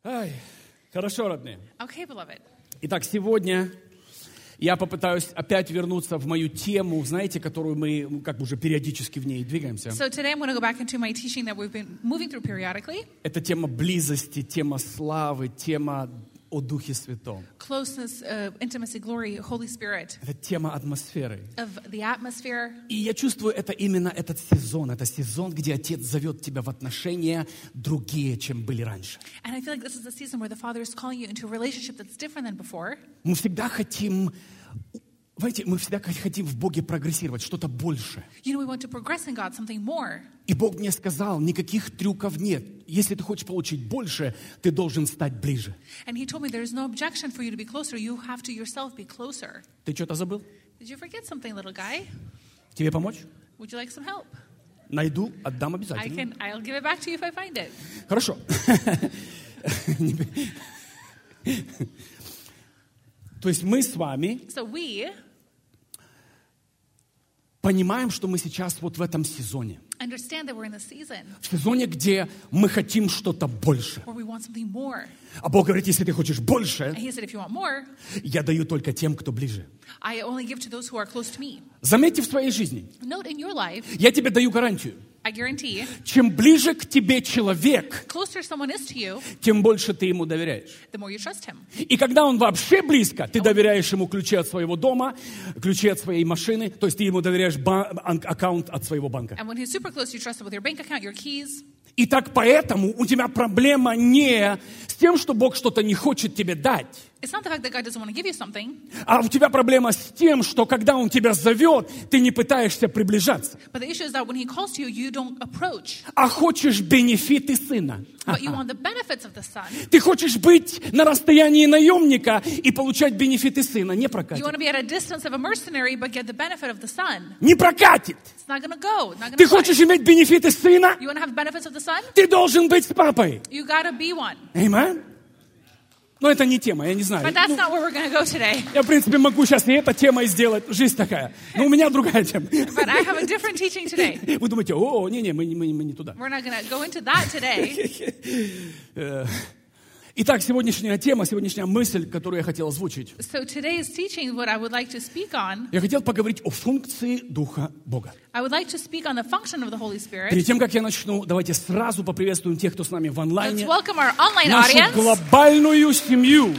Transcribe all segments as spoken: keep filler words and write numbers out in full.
Ай, хорошо, родные. Okay, beloved. Итак, сегодня я попытаюсь опять вернуться в мою тему, знаете, которую мы как бы уже периодически в ней двигаемся. So today I'm going to go back into my teaching that we've been moving through periodically. Это тема близости, тема славы, тема о Духе Святом. Closeness, uh, intimacy, glory, Holy Spirit. Это тема атмосферы. Of the atmosphere. И я чувствую, это именно этот сезон. Это сезон, где Отец зовет тебя в отношения другие, чем были раньше. And I feel like this is the season where the Father is calling you into a relationship that's different than before. Мы всегда хотим, знаете, мы всегда хотим в Боге прогрессировать, что-то больше. You know, we want to progress in God, something more. И Бог мне сказал, никаких трюков нет. Если ты хочешь получить больше, ты должен стать ближе. And he told me there is no objection for you to be closer. You have to yourself be closer. Ты что-то забыл? Did you forget something, little guy? Тебе помочь? Would you like some help? Найду, отдам I обязательно. can, I'll give it back to you if I find it. Хорошо. То есть мы с вами So we понимаем, что мы сейчас вот в этом сезоне. understand that we're in the season В сезоне, где мы хотим что-то больше. where we want something more. А Бог говорит, если ты хочешь больше, And he said, if you want more, я даю только тем, кто ближе. I only give to those who are close to me. Заметьте в своей жизни, Note in your life, я тебе даю гарантию. I guarantee, Чем ближе к тебе человек, closer someone is to you, тем больше ты ему доверяешь. the more you trust him. И когда он вообще близко, ты доверяешь ему ключи от своего дома, ключи от своей машины, то есть ты ему доверяешь бан- аккаунт от своего банка. And when he's super close, you trust him with your bank account, your keys. И так поэтому у тебя проблема не с тем, что Бог что-то не хочет тебе дать, It's not the fact that God doesn't want to give you something, а у тебя проблема с тем, что когда Он тебя зовет, ты не пытаешься приближаться, but the issue is that when he calls to you, you don't approach, а хочешь бенефиты сына. but you want the benefits of the Son. Ты хочешь быть на расстоянии наемника и получать бенефиты сына. Не You прокатит. want to be at a distance of a mercenary, but get the benefit of the Son. Не прокатит. It's not going to go. Not going Ты to хочешь иметь бенефиты сына? You want to have benefits of the Son? Ты должен быть с папой. You got to be one. Amen? Но это не тема, я не знаю. But that's Ну, not where we're going to go today. я, в принципе, могу сейчас и эта тема сделать. Жизнь такая. Но у меня другая тема. But I have a different teaching today. Вы думаете, о, не-не, мы, не- мы, не- мы не туда. We're not going to go into that today. Итак, сегодняшняя тема, сегодняшняя мысль, которую я хотел озвучить. So today's teaching, what I would like to speak on, Я хотел поговорить о функции Духа Бога. I would like to speak on the function of the Holy Spirit. Перед тем, как я начну, давайте сразу поприветствуем тех, кто с нами в Let's онлайне. welcome our online Нашу audience. глобальную семью.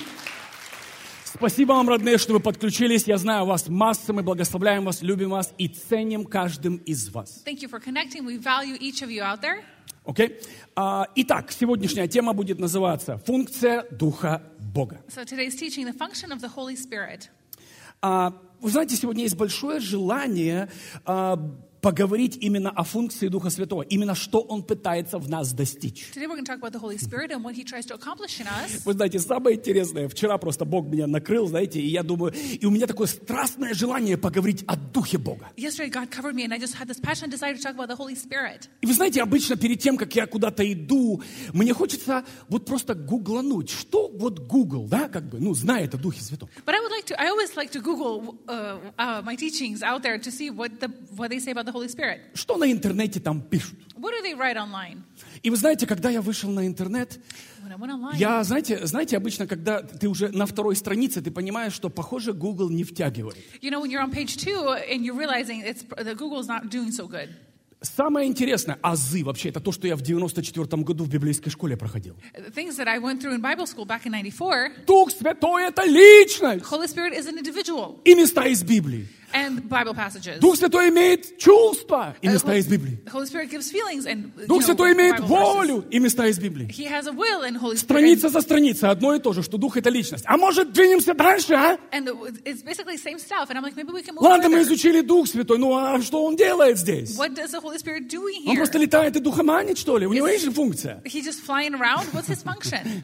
Спасибо вам, родные, что вы подключились. Я знаю, у вас масса, мы благословляем вас, любим вас и ценим каждым из вас. Thank you for connecting. We value each of you out there. Окей? А, итак, сегодняшняя тема будет называться «Функция Духа Бога». So today's teaching, the function of the Holy Spirit. А, вы знаете, сегодня есть большое желание а, поговорить именно о функции Духа Святого, именно что Он пытается в нас достичь. Today we're going to talk about the Holy Spirit and what He tries to accomplish in us. Вы знаете, самое интересное, вчера просто Бог меня накрыл, знаете, и я думаю, и у меня такое страстное желание поговорить о Духе Бога. Yesterday God covered me and I just had this passionate desire to talk about the Holy Spirit. И вы знаете, обычно перед тем, как я куда-то иду, мне хочется вот просто гуглануть, что вот Google, да, как бы, ну, знает о Духе Святом. But I would like to, I always like to Google uh, uh, my teachings out there to see what, the, what they say about the Holy Spirit. Что на интернете там пишут? What do they write online? И вы знаете, когда я вышел на интернет, When I went online, я, знаете, знаете, обычно, когда ты уже на второй странице, ты понимаешь, что, похоже, Google не втягивает. you know, when you're on page two and you're realizing it's, that Google's not doing so good. Самое интересное, азы вообще, это то, что я в девяносто четвёртом году в библейской школе проходил. The things that I went through in Bible school back in ninety-four, Дух Святой — это личность Holy Spirit is an individual и места из Библии. and Bible passages. Дух Святой имеет чувства и места из Библии. The Holy Spirit gives feelings and you Дух know, Святой имеет Bible verses. волю и места из Библии. He has a will and Holy Spirit. Страница за страницей одно и то же, что Дух — это личность. А может, двинемся дальше, а? And it's basically the same stuff. And I'm like, maybe we can move Ладно, мы further. изучили Дух Святой, ну а что Он делает здесь? What does the Holy Spirit doing Он here? просто летает и духоманит, что ли? У него есть же функция? He's just flying around? What's his function?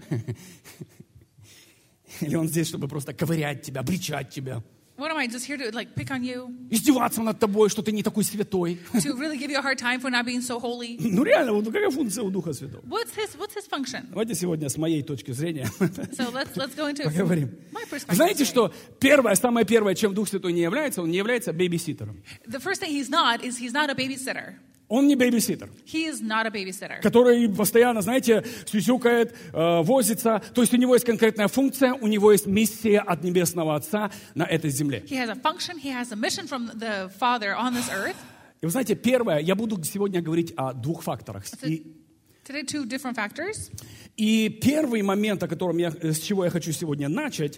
Или Он здесь, чтобы просто ковырять тебя, обличать тебя, What am I, just here to like pick on you? издеваться над тобой, что ты не такой святой? To really give you a hard time for not being so holy? Ну реально, вот какая функция у Духа Святого? What's his, what's his function? Давайте сегодня с моей точки зрения So let's, let's go into it from поговорим. my Вы perspective. знаете, today. что первое, самое первое, чем Дух Святой не является, Он не является бэбиситером. The first thing he's not is he's not a babysitter. Он не бейбиситер, He is not a babysitter. который постоянно, знаете, сюсюкает, э, возится. То есть у него есть конкретная функция, у него есть миссия от Небесного Отца на этой земле. He has a function, he has a mission from the Father on this earth. И вы знаете, первое, я буду сегодня говорить о двух факторах. И, Today, two different factors. и первый момент, о котором я, с чего я хочу сегодня начать,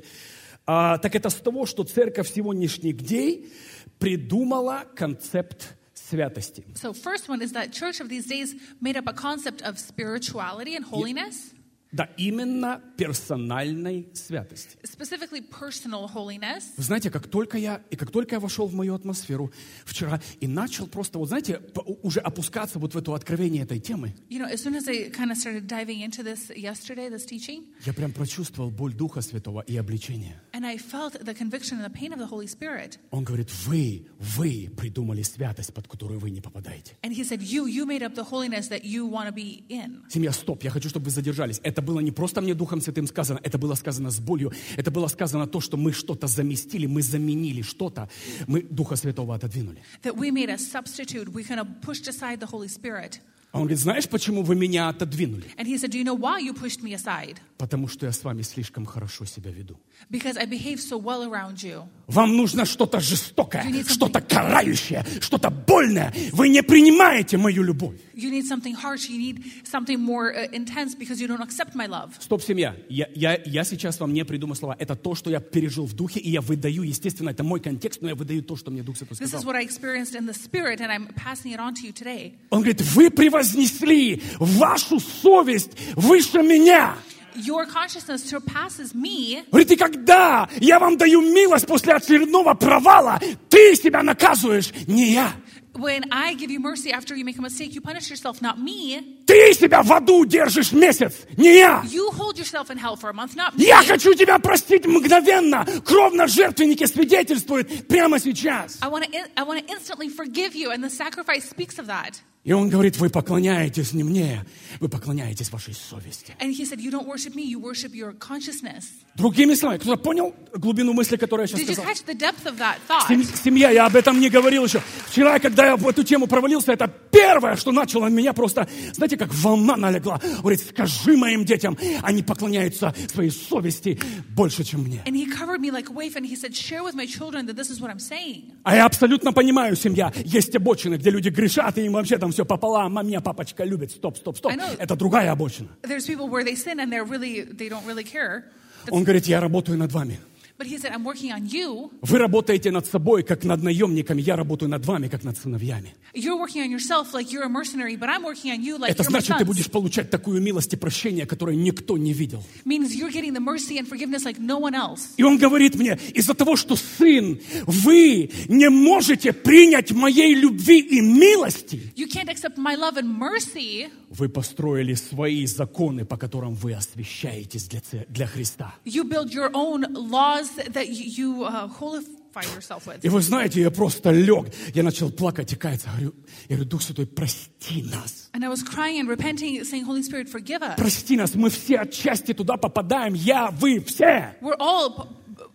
а, так это с того, что церковь сегодняшних дней придумала концепт святости. So first one is that church of these days made up a concept of spirituality and holiness. Да, именно персональной святости. Specifically personal holiness. Вы знаете, как только я, и как только я вошел в мою атмосферу вчера и начал просто, вот знаете, уже опускаться вот в это откровение этой темы, You know, as soon as I kind of started diving into this yesterday, this teaching, я прям прочувствовал боль Духа Святого и обличение. and I felt the conviction and the pain of the Holy Spirit. Он говорит, вы, вы придумали святость, под которую вы не попадаете. And he said, you, you made up the holiness that you want to be in. Семья, стоп, я хочу, чтобы вы задержались. Это было не просто мне Духом Святым сказано, это было сказано с болью. Это было сказано то, что мы что-то заместили, мы заменили что-то, мы Духа Святого отодвинули. That we made a substitute. We kind of pushed aside the Holy Spirit. А он говорит, знаешь, почему вы меня отодвинули? And he said, do you know why you pushed me aside? Потому что я с вами слишком хорошо себя веду. Because I behave so well around you. Вам нужно что-то жестокое, You need something- что-то карающее, что-то больное. Вы не принимаете мою любовь. You need something harsh. You need something more uh, intense because you don't accept my love. Стоп, семья. Я, я, я сейчас вам не придумаю слова. Это то, что я пережил в духе, и я выдаю, естественно, это мой контекст, но я выдаю то, что мне Дух Святой This is сказал. what I experienced in the Spirit, and I'm passing it on to you today. Он говорит, вы превознесли вашу совесть выше меня. Your consciousness surpasses me. Говорит, и когда я вам даю милость после очередного провала, ты себя наказываешь, не я. When I give you mercy after you make a mistake, you punish yourself, not me. Ты себя в аду держишь месяц, не я. You hold yourself in hell for a month, not me. Я хочу тебя простить мгновенно. Кровь на жертвеннике свидетельствует прямо сейчас. I want to I want to instantly forgive you, and the sacrifice speaks of that. И он говорит, вы поклоняетесь не мне, вы поклоняетесь вашей совести. And he said, you don't worship me, you worship your consciousness. Другими словами, кто-то понял глубину мысли, которую я сейчас Did you сказал? catch the depth of that thought? Сем- Семья, я об этом не говорил еще. Вчера, когда я в эту тему провалился, это первое, что начало меня просто, знаете, как волна налегла. Говорит, скажи моим детям, они поклоняются своей совести больше, чем мне. And he covered me like a wave, and he said, share with my children that this is what I'm saying. А я абсолютно понимаю, семья, есть обочины, где люди грешат, и им вообще там все пополам, а меня папочка любит. Стоп, стоп, стоп. I know. Это другая обочина. There's people where they sin and they're really, they don't really care. That's- Он говорит, я работаю над вами. But he said, I'm working on you. Вы работаете над собой, как над наемниками, я работаю над вами, как над сыновьями. You're working on yourself like you're a mercenary, but I'm working on you like Это you're my значит, ты sons. будешь получать такую милость и прощение, которое никто не видел. Means you're getting the mercy and forgiveness like no one else. И он говорит мне, из-за того, что сын, вы не можете принять моей любви и милости, You can't accept my love and mercy. вы построили свои законы, по которым вы освящаетесь для, це- для Христа. You build your own laws that you, you uh, qualify yourself with. И вы знаете, я просто лег, я начал плакать и каяться. Говорю, я говорю, Дух Святой, прости нас. And I was crying and repenting, saying, Holy Spirit, forgive us. Прости нас, мы все отчасти туда попадаем, я, вы, все. We're all,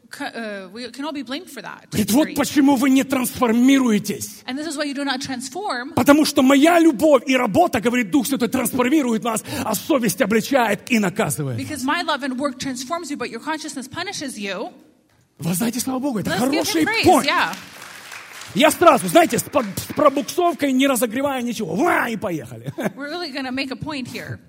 uh, we can all be blamed for that. Говорит, вот почему вы не трансформируетесь. And this is why you do not transform. Потому что моя любовь и работа, говорит Дух Святой, трансформирует вас, а совесть обличает и наказывает. Because my love and work transforms you, but your consciousness punishes you. Вы знаете, слава Богу, это Let's give хороший him praise, point. yeah. Я сразу, знаете, с, под- с пробуксовкой, не разогревая ничего. Ва, и поехали. We're really going to make a point here.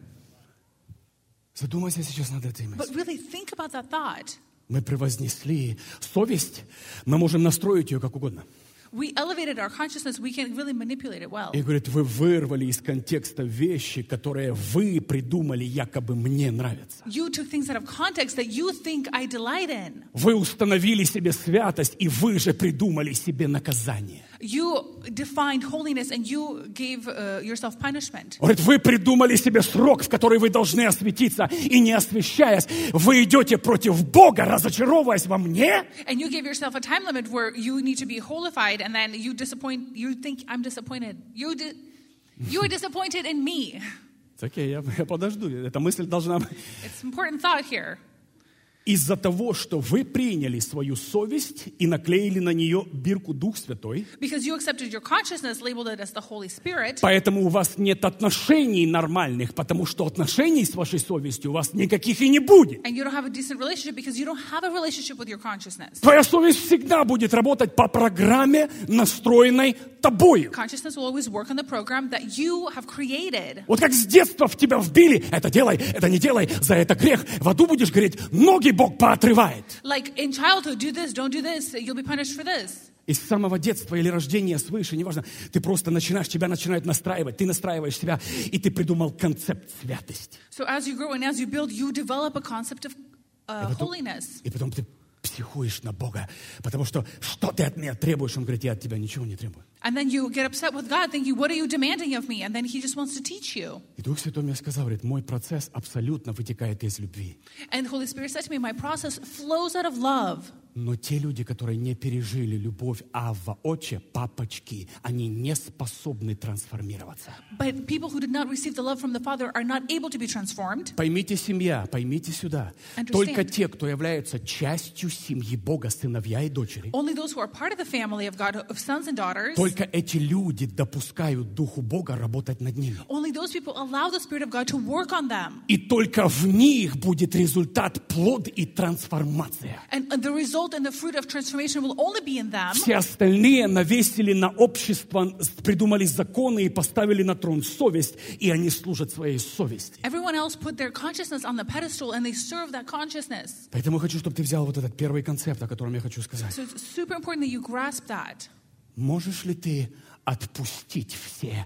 Задумайся сейчас над этой But мыслью. really think about that thought. Мы превознесли совесть, мы можем настроить ее как угодно. We elevated our consciousness. We can really manipulate it well. И говорит, вы вырвали из контекста вещи, которые вы придумали, якобы мне нравятся. You took things out of context that you think I delight in. Вы установили себе святость, и вы же придумали себе наказание. You defined holiness and you gave uh, yourself punishment. Говорит, вы придумали себе срок, в который вы должны осветиться, и не освящаясь, вы идете против Бога, разочаровываясь во мне. And you gave yourself a time limit where you need to be holified, and then you disappoint. You think I'm disappointed. You di- you are disappointed in me. Окей, я, я подожду. Эта мысль должна... It's an important thought here. Из-за того, что вы приняли свою совесть и наклеили на нее бирку Дух Святой, Because you accepted your consciousness, labeled it as the Holy Spirit, поэтому у вас нет отношений нормальных, потому что отношений с вашей совестью у вас никаких и не будет. and you don't have a decent relationship because you don't have a relationship with your consciousness. Твоя совесть всегда будет работать по программе, настроенной тобою. Consciousness will always work on the program that you have created. Вот как с детства в тебя вбили, это делай, это не делай, за это грех, в аду будешь гореть, ноги Бог поотрывает. Like in childhood, do this, don't do this, you'll be punished for this. И с самого детства или рождения свыше, неважно, ты просто начинаешь, тебя начинают настраивать, ты настраиваешь себя, и ты придумал концепт святости. So as you grow and as you build, you develop a concept of uh, И потом, holiness. и потом ты психуешь на Бога, потому что что ты от меня требуешь? Он говорит, я от тебя ничего не требую. And then you get upset with God, thinking, what are you demanding of me? And then he just wants to teach you. И Дух Святой мне сказал, говорит, мой процесс абсолютно вытекает из любви. And the Holy Spirit said to me, my process flows out of love. Но те люди, которые не пережили любовь Авва, Отче, папочки, они не способны трансформироваться. But people who did not receive the love from the Father are not able to be transformed. Поймите, семья, поймите сюда. Understand. Только те, кто являются частью семьи Бога, сыновья и дочери, Only those who are part of the family of God, of sons and daughters, только эти люди допускают Духу Бога работать над ними. only those people allow the Spirit of God to work on them. И только в них будет результат, плод и трансформация. And the result and the fruit of transformation will only be in them. Все остальные навесили на общество, придумали законы и поставили на трон совесть, и они служат своей совести. Everyone else put their consciousness on the pedestal and they serve that consciousness. Поэтому я хочу, чтобы ты взял вот этот первый концепт, о котором я хочу сказать. So it's super important that you grasp that. Можешь ли ты отпустить все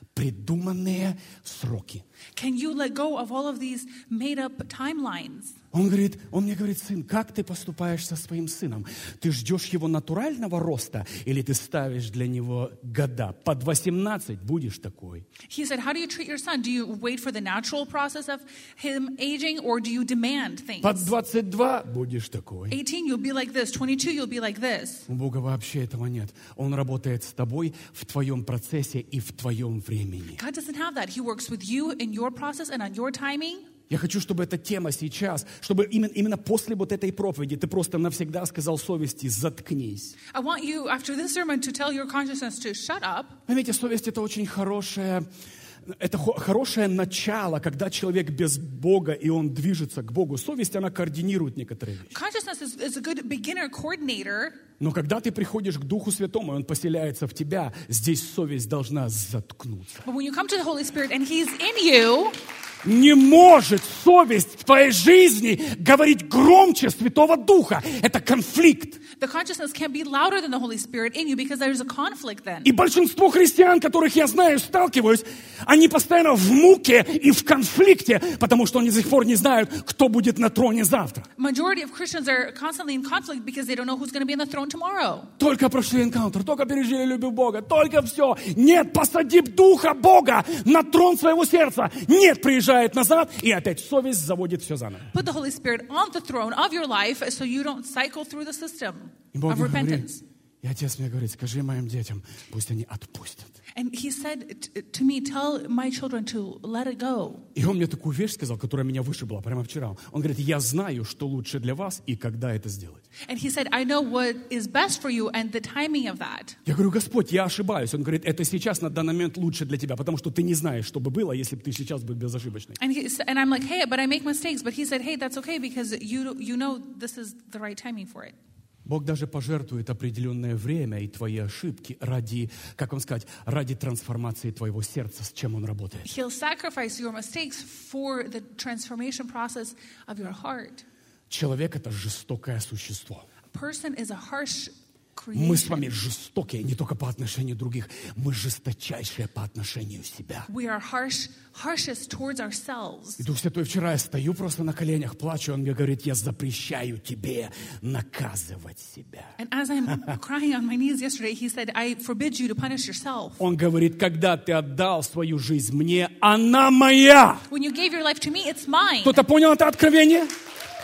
придуманные сроки? Can you let go of all of these made-up timelines? Он говорит, он мне говорит, сын, как ты поступаешь со своим сыном? Ты ждешь его натурального роста или ты ставишь для него года? Под восемнадцать будешь такой. He said, how do you treat your son? Do you wait for the natural process of him aging or do you demand things? Под двадцать два будешь такой. eighteen, you'll be like this. twenty-two, you'll be like this. У Бога вообще этого нет. Он работает с тобой в твоем процессе и в твоем времени. God doesn't have that. He works with you in your process and on your timing. Я хочу, чтобы эта тема сейчас, чтобы именно, именно после вот этой проповеди ты просто навсегда сказал совести «заткнись». I want you, after this sermon, to tell your consciousness to shut up. Знаете, совесть – это очень хорошее, это хо- хорошее начало, когда человек без Бога, и он движется к Богу. Совесть, она координирует некоторые вещи. Consciousness is, is a good beginner coordinator. Но когда ты приходишь к Духу Святому, и Он поселяется в тебя, здесь совесть должна заткнуться. But when you come to the Holy Spirit and He's in you, Не может совесть в твоей жизни говорить громче Святого Духа. Это конфликт. the consciousness can't be louder than the Holy Spirit in you because there's a conflict then. И большинство христиан, которых я знаю, сталкиваюсь, они постоянно в муке и в конфликте, потому что они до сих пор не знают, кто будет на троне завтра. Majority of Christians are constantly in conflict because they don't know who's going to be on the throne tomorrow. Только прошли энкаунтер, только пережили любовь Бога, только все. Нет, посади Духа Бога на трон своего сердца. Нет, приезжает назад, и опять совесть заводит все заново. Put the Holy Spirit on the throne of your life so you don't cycle through the system И Бог of мне говорит, repentance. и Отец мне говорит, скажи моим детям, пусть они отпустят. And he said t- to me, tell my children to let it go. И он мне такую вещь сказал, которая меня вышибла прямо вчера. Он говорит, я знаю, что лучше для вас и когда это сделать. And he said, I know what is best for you and the timing of that. Я говорю, Господь, я ошибаюсь. Он говорит, это сейчас на данный момент лучше для тебя, потому что ты не знаешь, что бы было, если бы ты сейчас был безошибочный. And, he, and I'm like, hey, but I make mistakes. But he said, hey, that's okay because you, you know this is the right timing for it. Бог даже пожертвует определенное время и твои ошибки ради, как вам сказать, ради трансформации твоего сердца, с чем Он работает. He'll sacrifice your mistakes for the transformation process of your heart. Человек – это жестокое существо. A person is a harsh Мы с creation. вами жестокие не только по отношению других, мы жесточайшие по отношению себя. We are harsh, harshest towards ourselves. И Дух Святой, вчера я стою просто на коленях, плачу, Он мне говорит, я запрещаю тебе наказывать себя. And as I'm crying on my knees yesterday, he said, I forbid you to punish yourself. Он говорит, когда ты отдал свою жизнь мне, она моя. When you gave your life to me, it's mine. Кто-то понял это откровение?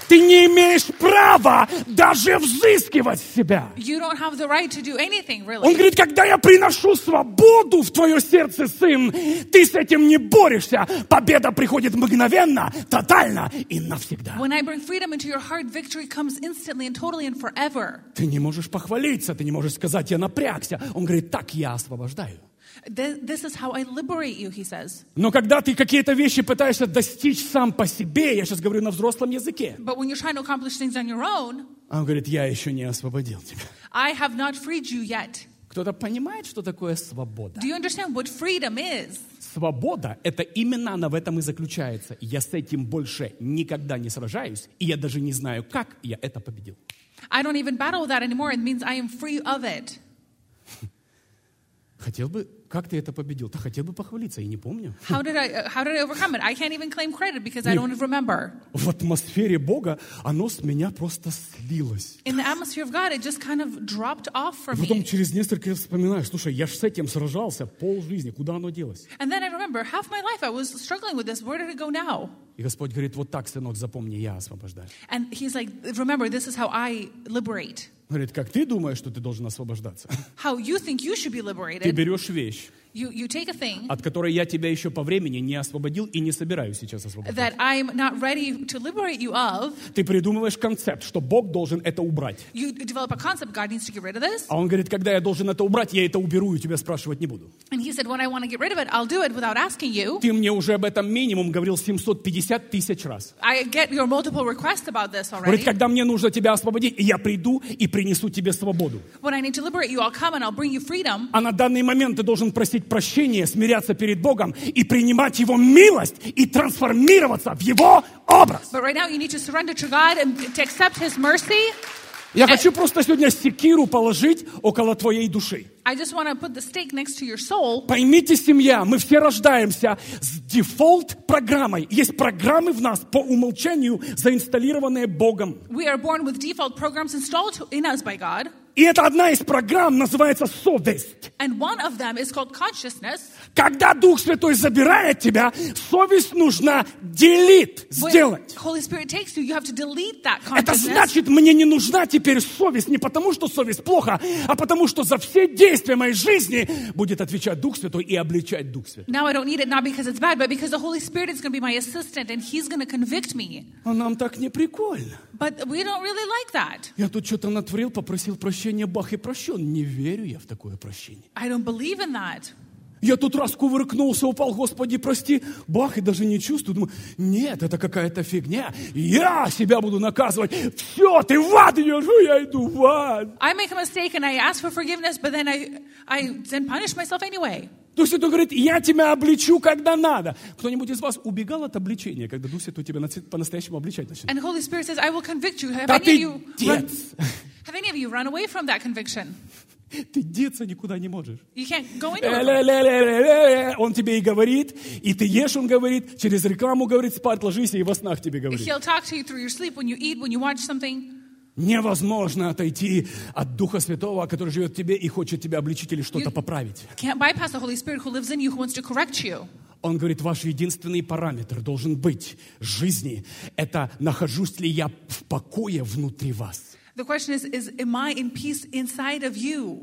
Ты не имеешь права даже взыскивать себя. You don't have the right to do anything, Он really. говорит, когда я приношу свободу в твое сердце, сын, ты с этим не борешься. Победа приходит мгновенно, тотально и навсегда. When I bring freedom into your heart, victory comes instantly and totally and forever. Ты не можешь похвалиться, ты не можешь сказать, я напрягся. Он говорит, так я освобождаю. Th- This is how I liberate you, he says. Но когда ты какие-то вещи пытаешься достичь сам по себе, я сейчас говорю на взрослом языке, But when you're тrying to accomplish things on your own, он говорит, я еще не освободил тебя. I have not freed you yet. Кто-то понимает, что такое свобода? Do you understand what freedom is? Свобода, это именно она в этом и заключается. Я с этим больше никогда не сражаюсь, и я даже не знаю, как я это победил. I don't even battle with that anymore. It means I am free of it. Хотел бы, как ты это победил? Да хотел бы похвалиться, я не помню. How did I, uh, how did I overcome it? I can't even claim credit because I don't remember. В атмосфере Бога оно с меня просто слилось. In the atmosphere of God, it just kind of dropped off И from потом me. через несколько лет вспоминаю, слушай, я ж с этим сражался полжизни, куда оно делось? And then I remember half my life I was struggling with this. Where did it go now? И Господь говорит, вот так, сынок, запомни, я освобождаю. And he's like, remember, this is how I liberate. Говорит, как ты думаешь, что ты должен освобождаться? How you think you should be Ты liberated. берешь вещь, You, you take a thing от которой я тебя еще по времени не освободил и не собираюсь сейчас освободить. that I'm not ready to liberate you of. Ты придумываешь концепт, что Бог должен это убрать. You develop a concept, God needs to get rid of this. А он говорит, когда я должен это убрать, я это уберу и тебя спрашивать не буду. And he said, when I want to get rid of it, I'll do it without asking you. Ты мне уже об этом минимум говорил семьсот пятьдесят тысяч раз. I get your multiple requests about this Говорит, already. когда мне нужно тебя освободить, я приду и принесу тебе свободу. When I need to liberate you, I'll come and I'll bring you freedom. А на данный момент ты должен просить прощения, смиряться перед Богом и принимать Его милость и трансформироваться в Его образ. But right now, you need to surrender to God and to accept His mercy. Я хочу просто сегодня секиру положить около твоей души. I just want to put the stake next to your soul. Поймите, семья, мы все рождаемся с дефолт-программой. Есть программы в нас по умолчанию, заинсталлированные Богом. We are born with default programs installed in us by God. И это одна из программ, называется совесть. And one of them is called consciousness. Когда Дух Святой забирает тебя, совесть нужно делит, When сделать. Holy Spirit takes you, you have to delete that Это consciousness. значит, мне не нужна теперь совесть не потому, что совесть плохо, а потому, что за все действия моей жизни будет отвечать Дух Святой и обличать Дух Святой. Now I don't need it not because it's bad, but because the Holy Spirit is going to be my assistant and He's going to convict me. А нам так не прикольно. But we don't really like that. Я тут что-то натворил, попросил прощения, бах, и прощен. Не верю я в такое прощение. I don't believe in that. Я тут раз кувыркнулся, упал, Господи, прости, бах, и даже не чувствую. Думаю, нет, это какая-то фигня. Я себя буду наказывать. Все, ты в ад идешь, ну, я иду в ад. I make a mistake and I ask for forgiveness, but then I, I then punish myself anyway. Дух Святой говорит, я тебя обличу, когда надо. Кто-нибудь из вас убегал от обличения, когда Дух Святой тебя по-настоящему обличать начнет? And Holy Spirit says, I will convict you. Have Да any of ты you run, дец. have any of you run away from that conviction? Ты деться никуда не можешь. You can't go into it. Э-ле-ле-ле-ле-ле. Он тебе и говорит, и ты ешь, он говорит, через рекламу говорит, спать ложись, и во снах тебе говорит. He'll talk to you through your sleep, when you eat, when you watch something. Невозможно отойти от Духа Святого, который живет в тебе и хочет тебя обличить или что-то поправить. Can't bypass the Holy Spirit who lives in you, who wants to correct you. Он говорит, ваш единственный параметр должен быть жизни. Это нахожусь ли я в покое внутри вас. The question is, is am I in peace inside of you?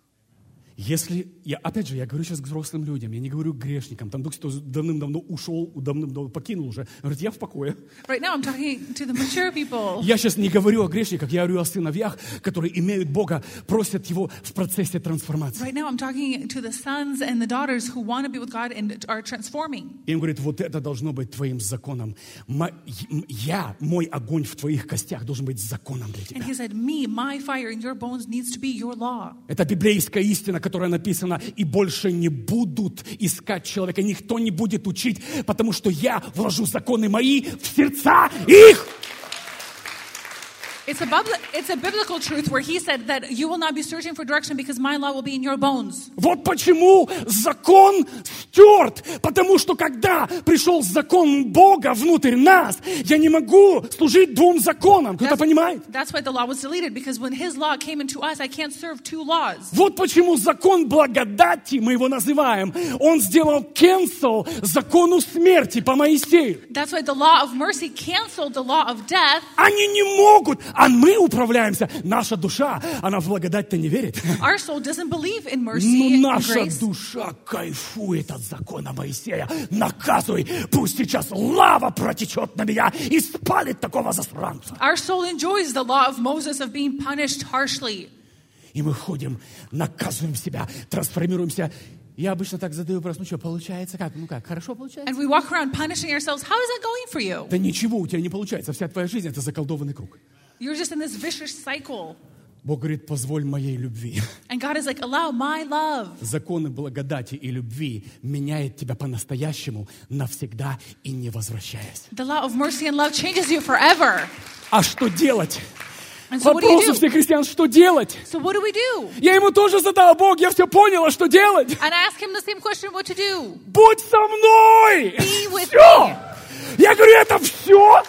Если, я, опять же, я говорю сейчас к взрослым людям, я не говорю к грешникам. Там Дух Святой давным-давно ушел, давным-давно покинул уже. Говорит, я в покое. Right now I'm talking to the mature people. Я сейчас не говорю о грешниках, я говорю о сыновьях, которые имеют Бога, просят Его в процессе трансформации. Right now I'm talking to the sons and the daughters who want to be with God and are transforming. И он говорит, вот это должно быть твоим законом. Я, мой огонь в твоих костях должен быть законом для And тебя. he said, me, my fire in your bones needs to be your law. Это библейская истина, которая написана, и больше не будут искать человека, никто не будет учить, потому что я вложу законы мои в сердца их. It's a, bubli- it's a biblical truth where he said that you will not be searching for direction because my law will be in your bones. Вот почему закон стерт. Потому что когда пришел закон Бога внутрь нас, я не могу служить двум законам. Кто-то понимает? That's why the law was deleted, because when his law came into us, I can't serve two laws. Вот почему закон благодати, мы его называем, он сделал cancel закону смерти по Моисею. That's why the law of mercy canceled the law of death. Они не могут, а мы управляемся. Наша душа, она в благодать-то не верит. Our soul doesn't believe in mercy Но and наша grace. душа кайфует от закона Моисея. Наказывай, пусть сейчас лава протечет на меня и спалит такого засранца. Our soul enjoys the law of Moses of being punished harshly. И мы ходим, наказываем себя, трансформируемся. Я обычно так задаю вопрос, ну что, получается как? Ну как, хорошо получается? And we walk around punishing ourselves. How is that going for you? Да ничего у тебя не получается. Вся твоя жизнь — это заколдованный круг. You're just in this vicious cycle. Бог говорит, позволь моей любви. And God is like, allow my love. Законы благодати и любви меняет тебя по-настоящему, навсегда и не возвращаясь. The law of mercy and love changes you forever. А что делать? And so what do Вопрос у you do? всех христиан, что делать? So what do we do? Я ему тоже задал, Бог, я все поняла, что делать. And I ask him the same question, what to do. Будь со мной! Be with Все! me. Я говорю, это все?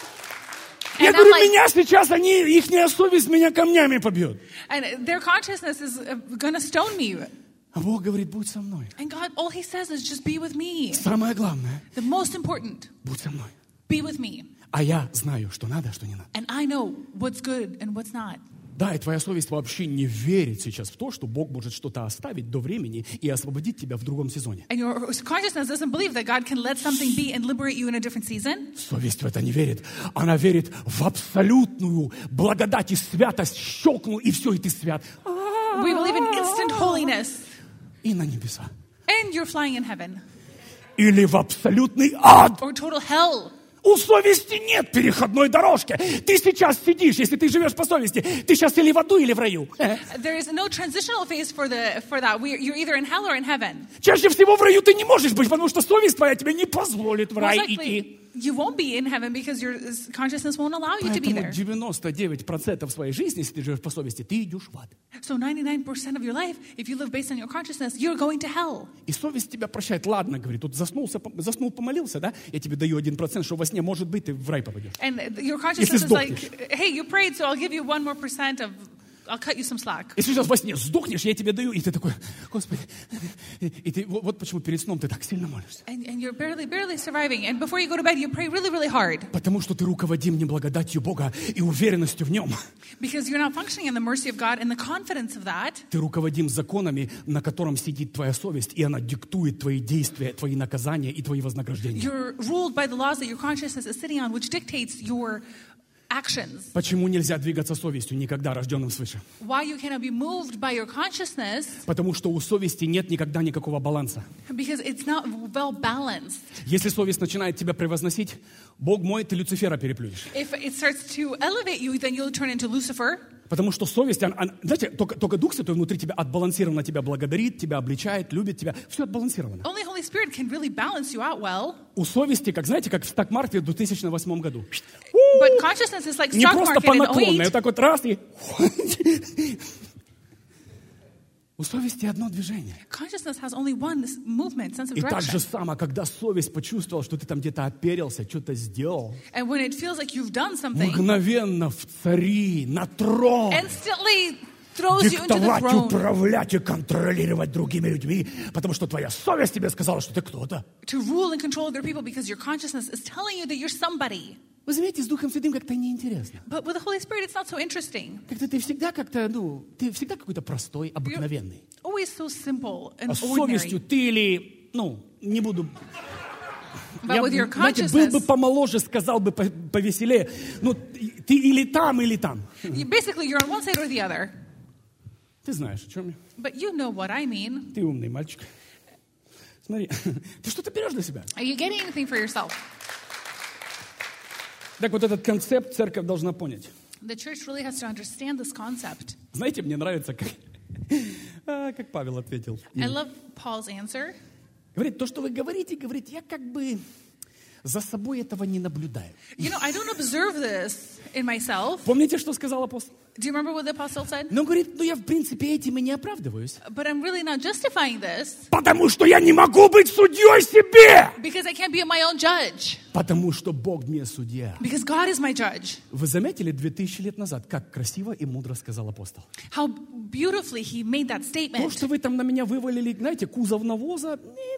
Я And I'm говорю, like- меня сейчас, они, ихняя совесть меня камнями побьет. And their consciousness is going to stone me. А Бог говорит, будь со мной. And God, all he says is just be with me. Самое главное, The most important, будь со мной. be with me. А я знаю, что надо, а что не надо. And I know what's good and what's not. Да, и твоя совесть вообще не верит сейчас в то, что Бог может что-то оставить до времени и освободить тебя в другом сезоне. And your consciousness doesn't believe that God can let something be and liberate you in a different season. Совесть в это не верит. Она верит в абсолютную благодать и святость. Щелкнул, и все, и ты свят. We believe in instant holiness. И на небеса. And you're flying in heaven. Или в абсолютный ад. Or total hell. У совести нет переходной дорожки. Ты сейчас сидишь, если ты живешь по совести, ты сейчас или в аду, или в раю. There is no transitional phase for, the, for that. We, you're either in hell or in heaven. Чаще всего в раю ты не можешь быть, потому что совесть твоя тебе не позволит в Most рай likely, идти. you won't be in heaven because your consciousness won't allow you to be Поэтому there. девяносто девять процентов своей жизни, если ты живешь по совести, ты идешь в ад. So ninety-nine percent of your life, if you live based on your consciousness, you're going to hell. И совесть тебя прощает. Ладно, говорит, тут заснулся, заснул, помолился, да? Я тебе даю один процент, что во сне, может быть, ты в рай попадешь. And your consciousness is сдохнешь. like, hey, you prayed, so I'll give you one more percent of, I'll cut you some slack. Если сейчас во сне сдохнешь, я тебе даю, и ты такой, Господи. И ты, вот, вот почему перед сном ты так сильно молишься. And, and you're barely, barely surviving. And before you go to bed, you pray really, really hard. Потому что ты руководим не благодатью Бога и уверенностью в Нем. Because you're not functioning in the mercy of God and the confidence of that. Ты руководим законами, на котором сидит твоя совесть, и она диктует твои действия, твои наказания и твои вознаграждения. You're ruled by the laws that your consciousness is sitting on, which dictates your actions. Почему нельзя двигаться совестью никогда, рожденным свыше? Why you cannot be moved by your consciousness? Потому что у совести нет никогда никакого баланса. Because it's not well balanced. Если совесть начинает тебя превозносить, Бог мой, ты Люцифера переплюнешь. If it starts to elevate you, then you'll turn into Lucifer. Потому что совесть, она, она, знаете, только, только Дух Святой внутри тебя отбалансированно тебя благодарит, тебя обличает, любит тебя. Все отбалансировано. Only Holy Spirit can really balance you out well. У совести, как знаете, как в стак-маркете в две тысячи восьмом году. But consciousness is like Не stock просто market по in oh наклонной, eight. вот так вот раз и... У совести одно движение. Consciousness has only one movement, sense of И так же direction. само, когда совесть почувствовала, что ты там где-то оперился, что-то сделал, And when it feels like you've done something, мгновенно в цари, на трон, instantly throws you into the диктовать, throne управлять и контролировать другими людьми, потому что твоя совесть тебе сказала, что ты кто-то. to rule and control other people because your consciousness is telling you that you're somebody. Вы заметите, с Духом Святым как-то неинтересно. But with the Holy Spirit, it's not so interesting. Как-то ты всегда как-то, ну, ты всегда какой-то простой, обыкновенный. Always so simple and А с совестью ordinary. ты или, ну, не буду... But with your знаете, был бы consciousness, помоложе, сказал бы по- повеселее. Ну, ты или там, или там. you, basically you're on one side or the other. Ты знаешь, о чем я. But you know what I mean. Ты умный мальчик. Смотри, ты что-то берешь для себя. Are you getting anything for yourself? Так вот этот концепт церковь должна понять. The church really has to understand this concept. Знаете, мне нравится, как, а, как Павел ответил. I love Paul's answer. Говорит, то, что вы говорите, говорит, я как бы За собой этого не наблюдаю. You know, I don't observe this in myself. Помните, что сказал апостол? Do you remember what the apostle said? Но он говорит, ну я в принципе этим и не оправдываюсь. But I'm really not justifying this Потому что я не могу быть судьей себе. because I can't be my own judge. Потому что Бог мне судья. Because God is my judge. Вы заметили две тысячи лет назад, как красиво и мудро сказал апостол? How beautifully he made that То, statement. что вы там на меня вывалили, знаете, кузов навоза,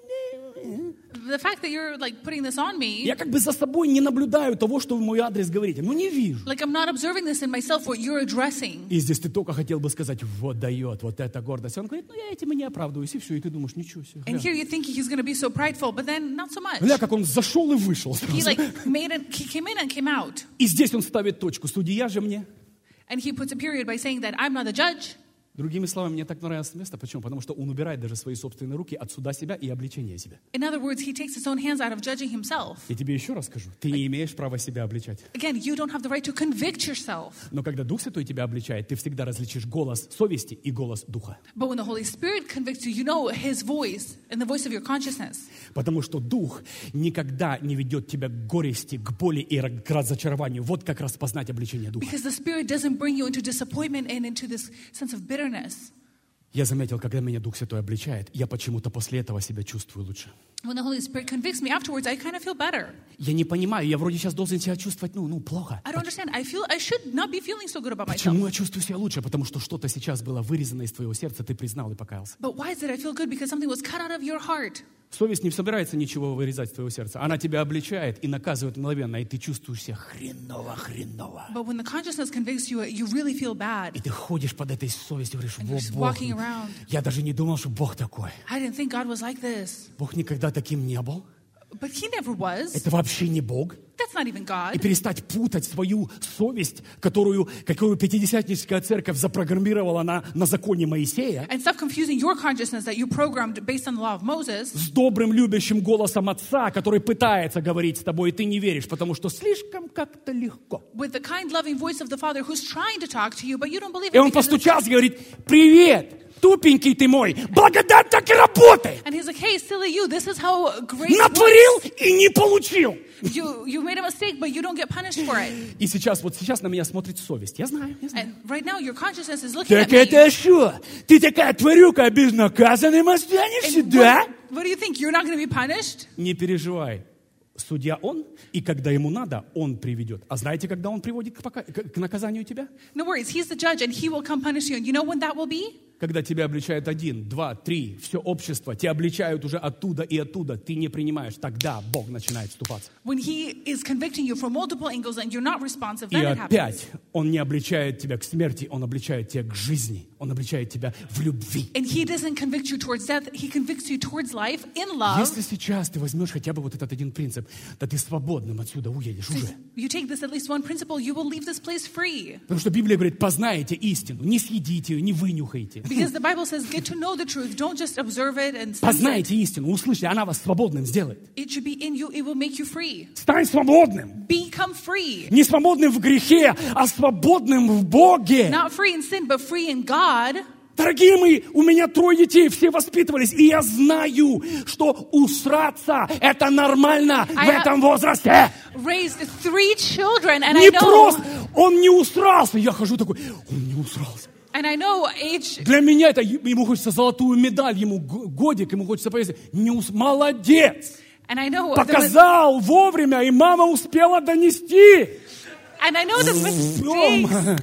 The fact that you're like putting this on me, я как бы за собой не наблюдаю того, что вы в мой адрес говорите. Ну не вижу. like I'm not observing this in myself, what you're addressing. И здесь ты только хотел бы сказать, вот дает, вот эта гордость. Он говорит, ну я этим и не оправдываюсь, и все. И ты думаешь, ничего себе. And here you think he's going to be so prideful, but then not so much. Гля, как он зашел и вышел. He like made it, he came in and came out. И здесь он ставит точку. Судья же мне. And he puts a period by saying that I'm not the judge. Другими словами, мне так нравится место. Почему? Потому что он убирает даже свои собственные руки от суда себя и обличения себя. In other words, he takes his own hands out of judging himself. Я тебе еще раз скажу. Ты не имеешь права себя обличать. Again, you don't have the right to convict yourself. Но когда Дух Святой тебя обличает, ты всегда различишь голос совести и голос Духа. But when the Holy Spirit convicts you, you know his voice and the voice of your consciousness. Потому что Дух никогда не ведет тебя к горести, к боли и к разочарованию. Вот как распознать обличение Духа. Because the Spirit doesn't bring you into disappointment and into this sense of bitterness. Я заметил, когда меня Дух Святой обличает, я почему-то после этого себя чувствую лучше. When the Holy Spirit convicts me afterwards, I kind of feel better. Я не понимаю, я вроде сейчас должен себя чувствовать, ну, ну, плохо. I don't understand. I feel I should not be feeling so good about myself. Почему я чувствую себя лучше? Потому что что-то сейчас было вырезано из твоего сердца, ты признал и покаялся. But why did I feel good? Because something was cut out of your heart. Совесть не собирается ничего вырезать из твоего сердца. Она тебя обличает и наказывает мгновенно, и ты чувствуешь себя хреново-хреново. But when the consciousness convicts you, you really feel bad. И ты ходишь под этой совестью, говоришь, And во you're just Бог, walking around. я даже не думал, что Бог такой. I didn't think God was like this. Бог никогда таким не был. But he never was. Это вообще не Бог. That's not even И God. перестать путать свою совесть, которую, которую пятидесятническая церковь запрограммировала на, на законе Моисея, And stop confusing your consciousness that you programmed based on the law of Moses с добрым, любящим голосом Отца, который пытается говорить с тобой, и ты не веришь, потому что слишком как-то легко. with the kind, loving voice of the Father who's trying to talk to you, but you don't believe И it. он because it's- постучался и говорит, привет, тупенький ты мой, благодать так и работает. And he's like, hey, silly you, this is how grace Натворил works. и не получил. You, you made a mistake, but you don't get punished for it. И сейчас, вот сейчас на меня смотрит совесть. Я знаю, я знаю. And right now, your consciousness is looking Так at me. это что? Ты такая тварюка, безнаказанным останешься, And да? what, what do you think? You're not going to be punished? Не переживай. Судья он, и когда ему надо, он приведет. А знаете, когда он приводит к, пока... к к наказанию тебя? No worries. He's the judge, and he will come punish you. And you know when that will be? Когда тебя обличают один, два, три, все общество, тебя обличают уже оттуда и оттуда, ты не принимаешь, тогда Бог начинает вступаться. When he is convicting you from multiple angles and you're not responsive, И then it happens. опять он не обличает тебя к смерти, он обличает тебя к жизни, он обличает тебя в любви. And he doesn't convict you towards death. He convicts you towards life in love. Если сейчас ты возьмешь хотя бы вот этот один принцип, то ты свободным отсюда уедешь уже. You take this at least one principle, you will leave this place free. Потому что Библия говорит, познайте истину, не съедите ее, не вынюхайте. Because the Bible says, get to know the truth. Don't just observe it and sense it. Познайте истину, услышьте, она вас свободным сделает. It should be in you. It will make you free. Стань свободным. Become free. Не свободным в грехе, а свободным в Боге. Not free in sin, but free in God. Дорогие мои, у меня трое детей, все воспитывались, и я знаю, что усраться – это нормально в I этом возрасте. Raised three children, and I Не know, просто, он не усрался. Я хожу такой, он не усрался. and I know age. Для меня это, ему хочется золотую медаль, ему г- годик, ему хочется поездить. Не ус... Молодец! And I know, there was, Показал вовремя, и мама успела донести. and I know the Всё, mistakes.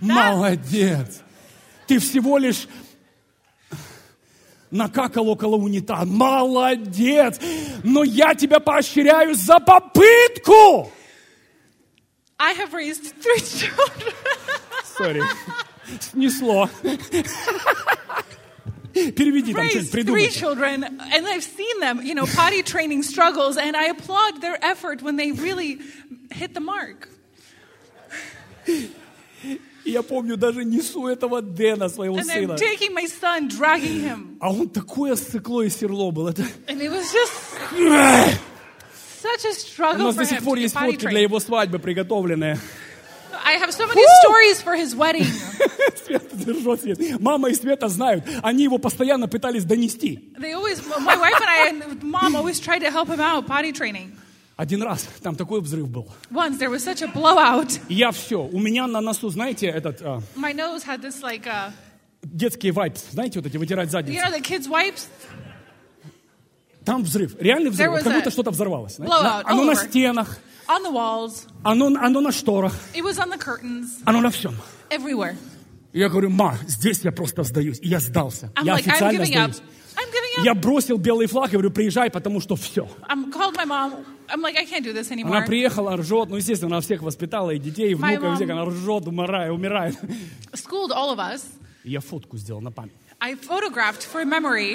молодец. Ты всего лишь накакал около унитаза. Молодец. Но я тебя поощряю за попытку. I have raised three children. Сори. Снесло. Переведи там Raised что-нибудь, three придумай. children, and I've seen them, you know, potty training struggles, and I applaud their effort when they really hit the mark. И я помню, даже несу этого Дэна, своего And I'm сына. taking my son, dragging him, А он такое сыкло и серло был. Это... and it was just such a У struggle нас for до сих him пор to be есть potty фотки для trained. его свадьбы приготовленные. I have so many stories for his wedding. Света держит свет. Мама и Света знают. Они его постоянно пытались донести. They always, my wife and I and mom always tried to help him out, potty training. А Один раз там такой взрыв был. Once there was such a blowout. И я все. У меня на носу, знаете, этот а, My nose had this like, uh, детские вайпс, знаете, вот эти вытирать you задницу. know, the kids' wipes. Там взрыв, реальный взрыв, There вот was как a будто что-то взорвалось. знаете. blowout На- оно all на over. стенах, On the walls. оно, оно на шторах, It was on the curtains. оно на всем. Everywhere. И я говорю, ма, здесь я просто сдаюсь. И я сдался. I'm я like, I'm официально giving up. сдаюсь. I'm giving up. Я бросил белый флаг и говорю, приезжай, потому что все. I'm called my mom. I'm like, I can't do this Она anymore. приехала, ржет. Ну, естественно, она всех воспитала, и детей, и My внуков, и всех. mom- Она ржет, умирает, умирает. Schooled all of us. И я фотку сделал на память. I photographed for memory.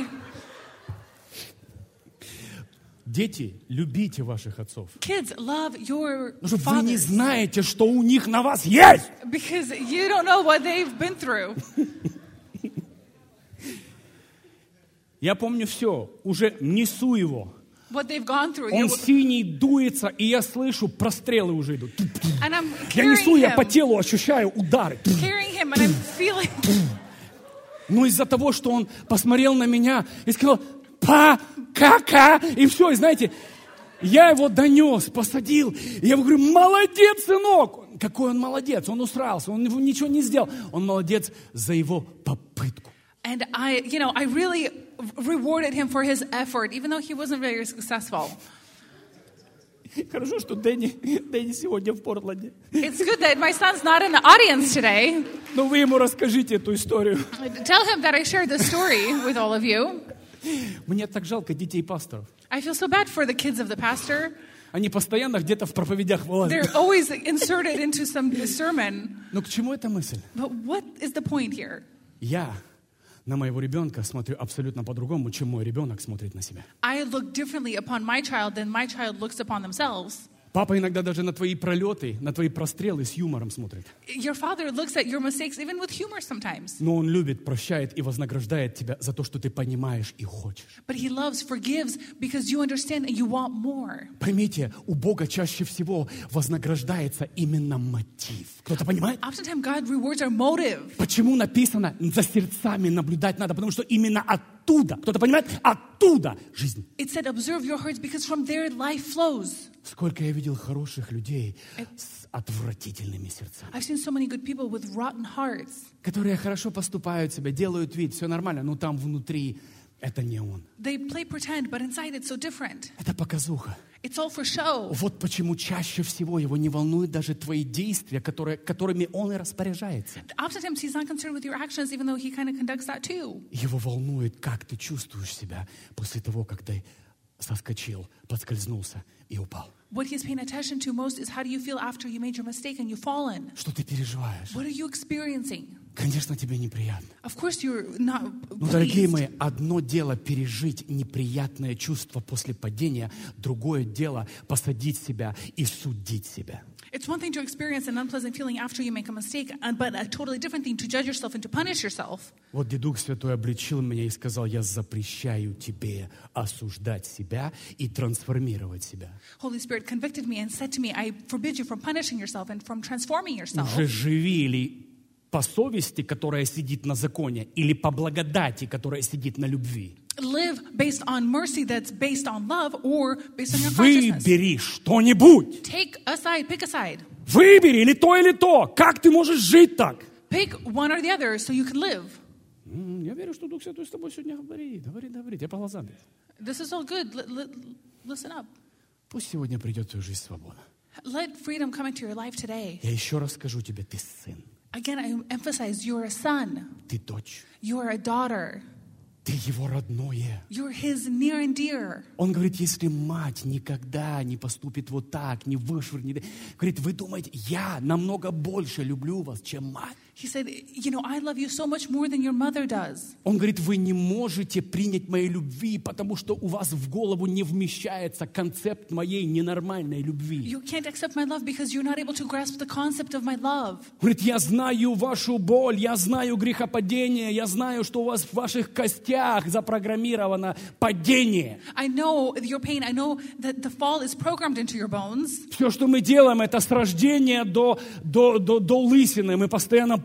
Дети, любите ваших отцов. Kids, love your Потому что вы не fathers. знаете, что у них на вас есть. Because you don't know what they've been through. Я помню все. Уже несу его. What they've gone through. Он You- синий, дуется, и я слышу, прострелы уже идут. And I'm Я carrying несу, я по him. телу ощущаю удары. Carrying him and I'm feeling. Но из-за того, что он посмотрел на меня и сказал, па-ка-ка, и все, и знаете, я его донес, посадил, и я говорю, молодец, сынок. Какой он молодец, он усрался, он ничего не сделал. Он молодец за его попытку. And I, you know, I really rewarded him for his effort, even though he wasn't very successful. Хорошо, что Дэнни, Дэнни сегодня в Портленде. It's good that my son's not in the audience today. Но вы ему расскажите эту историю. Tell him that I shared this story with all of you. Мне так жалко детей пасторов. I feel so bad for the kids of the pastor. Они постоянно где-то в проповедях вылазят. They're always inserted into some sermon. Но к чему эта мысль? But what is the point here? Я на моего ребенка смотрю абсолютно по-другому, чем мой ребенок смотрит на себя. I look differently upon my child than my child looks upon themselves. Папа иногда даже на твои пролеты, на твои прострелы с юмором смотрит. Your father looks at your mistakes even with humor sometimes. Но он любит, прощает и вознаграждает тебя за то, что ты понимаешь и хочешь. But he loves, forgives because you understand and you want more. Поймите, у Бога чаще всего вознаграждается именно мотив. Кто-то понимает? Oftentimes God rewards our motive. Почему написано, за сердцами наблюдать надо? Потому что именно оттуда, кто-то понимает, оттуда жизнь. It said, observe your hearts because from there life flows. Сколько я видел хороших людей с отвратительными сердцами, I've seen so many good people with rotten hearts. которые хорошо поступают себя, делают вид, все нормально, но там внутри это не он. They play pretend, but inside it's so different. Это показуха. It's all for show. Вот почему чаще всего его не волнуют даже твои действия, которые, которыми он и распоряжается. Oftentimes he's not concerned with your actions, even though he kind of conducts that too. Его волнует, как ты чувствуешь себя после того, как ты соскочил, подскользнулся и упал. What he's paying attention to most is how do you feel after you made your mistake and you've fallen? Что ты переживаешь? What are you experiencing? Конечно, тебе неприятно. Of course you're not Но, дорогие pleased. мои, одно дело пережить неприятное чувство после падения, другое дело посадить себя и судить себя. It's one thing to experience an unpleasant feeling after you make a mistake, and- but a totally different thing to judge yourself and to punish yourself. Вот где Дух Святой обличил меня и сказал, я запрещаю тебе осуждать себя и трансформировать себя. Holy Spirit convicted me and said to me, I forbid you from punishing yourself and from transforming yourself. Уже живи или по совести, которая сидит на законе, или по благодати, которая сидит на любви. Live based on mercy that's based on love or based on your consciousness. Выбери что-нибудь. Take a side, pick a side. Выбери или то, или то. Как ты можешь жить так? Pick one or the other so you can live. М, Я верю, что Дух Святой с тобой сегодня говорит. Говорит, говорит. Я по глазам вижу. This is all good. Li- li- listen up. Пусть сегодня придет в твою жизнь свобода. Let freedom come into your life today. Я еще раз скажу тебе, ты сын, Again, I emphasize you're a son. ты дочь, You're a daughter. ты его родное. You're his near and dear. Он говорит, если мать никогда не поступит вот так, не вышвырнет, говорит, вы думаете, я намного больше люблю вас, чем мать. He said, you know, I love you so much more than your mother does. Он говорит, вы не можете принять моей любви, потому что у вас в голову не вмещается концепт моей ненормальной любви. You can't accept my love because you're not able to grasp the concept of my love. Говорит, я знаю вашу боль, я знаю грехопадение, я знаю, что у вас в ваших костях запрограммировано падение. I know your pain. I know that the fall is programmed into your bones. Все, что мы делаем, это с рождения до, до, до, до лысины. Мы постоянно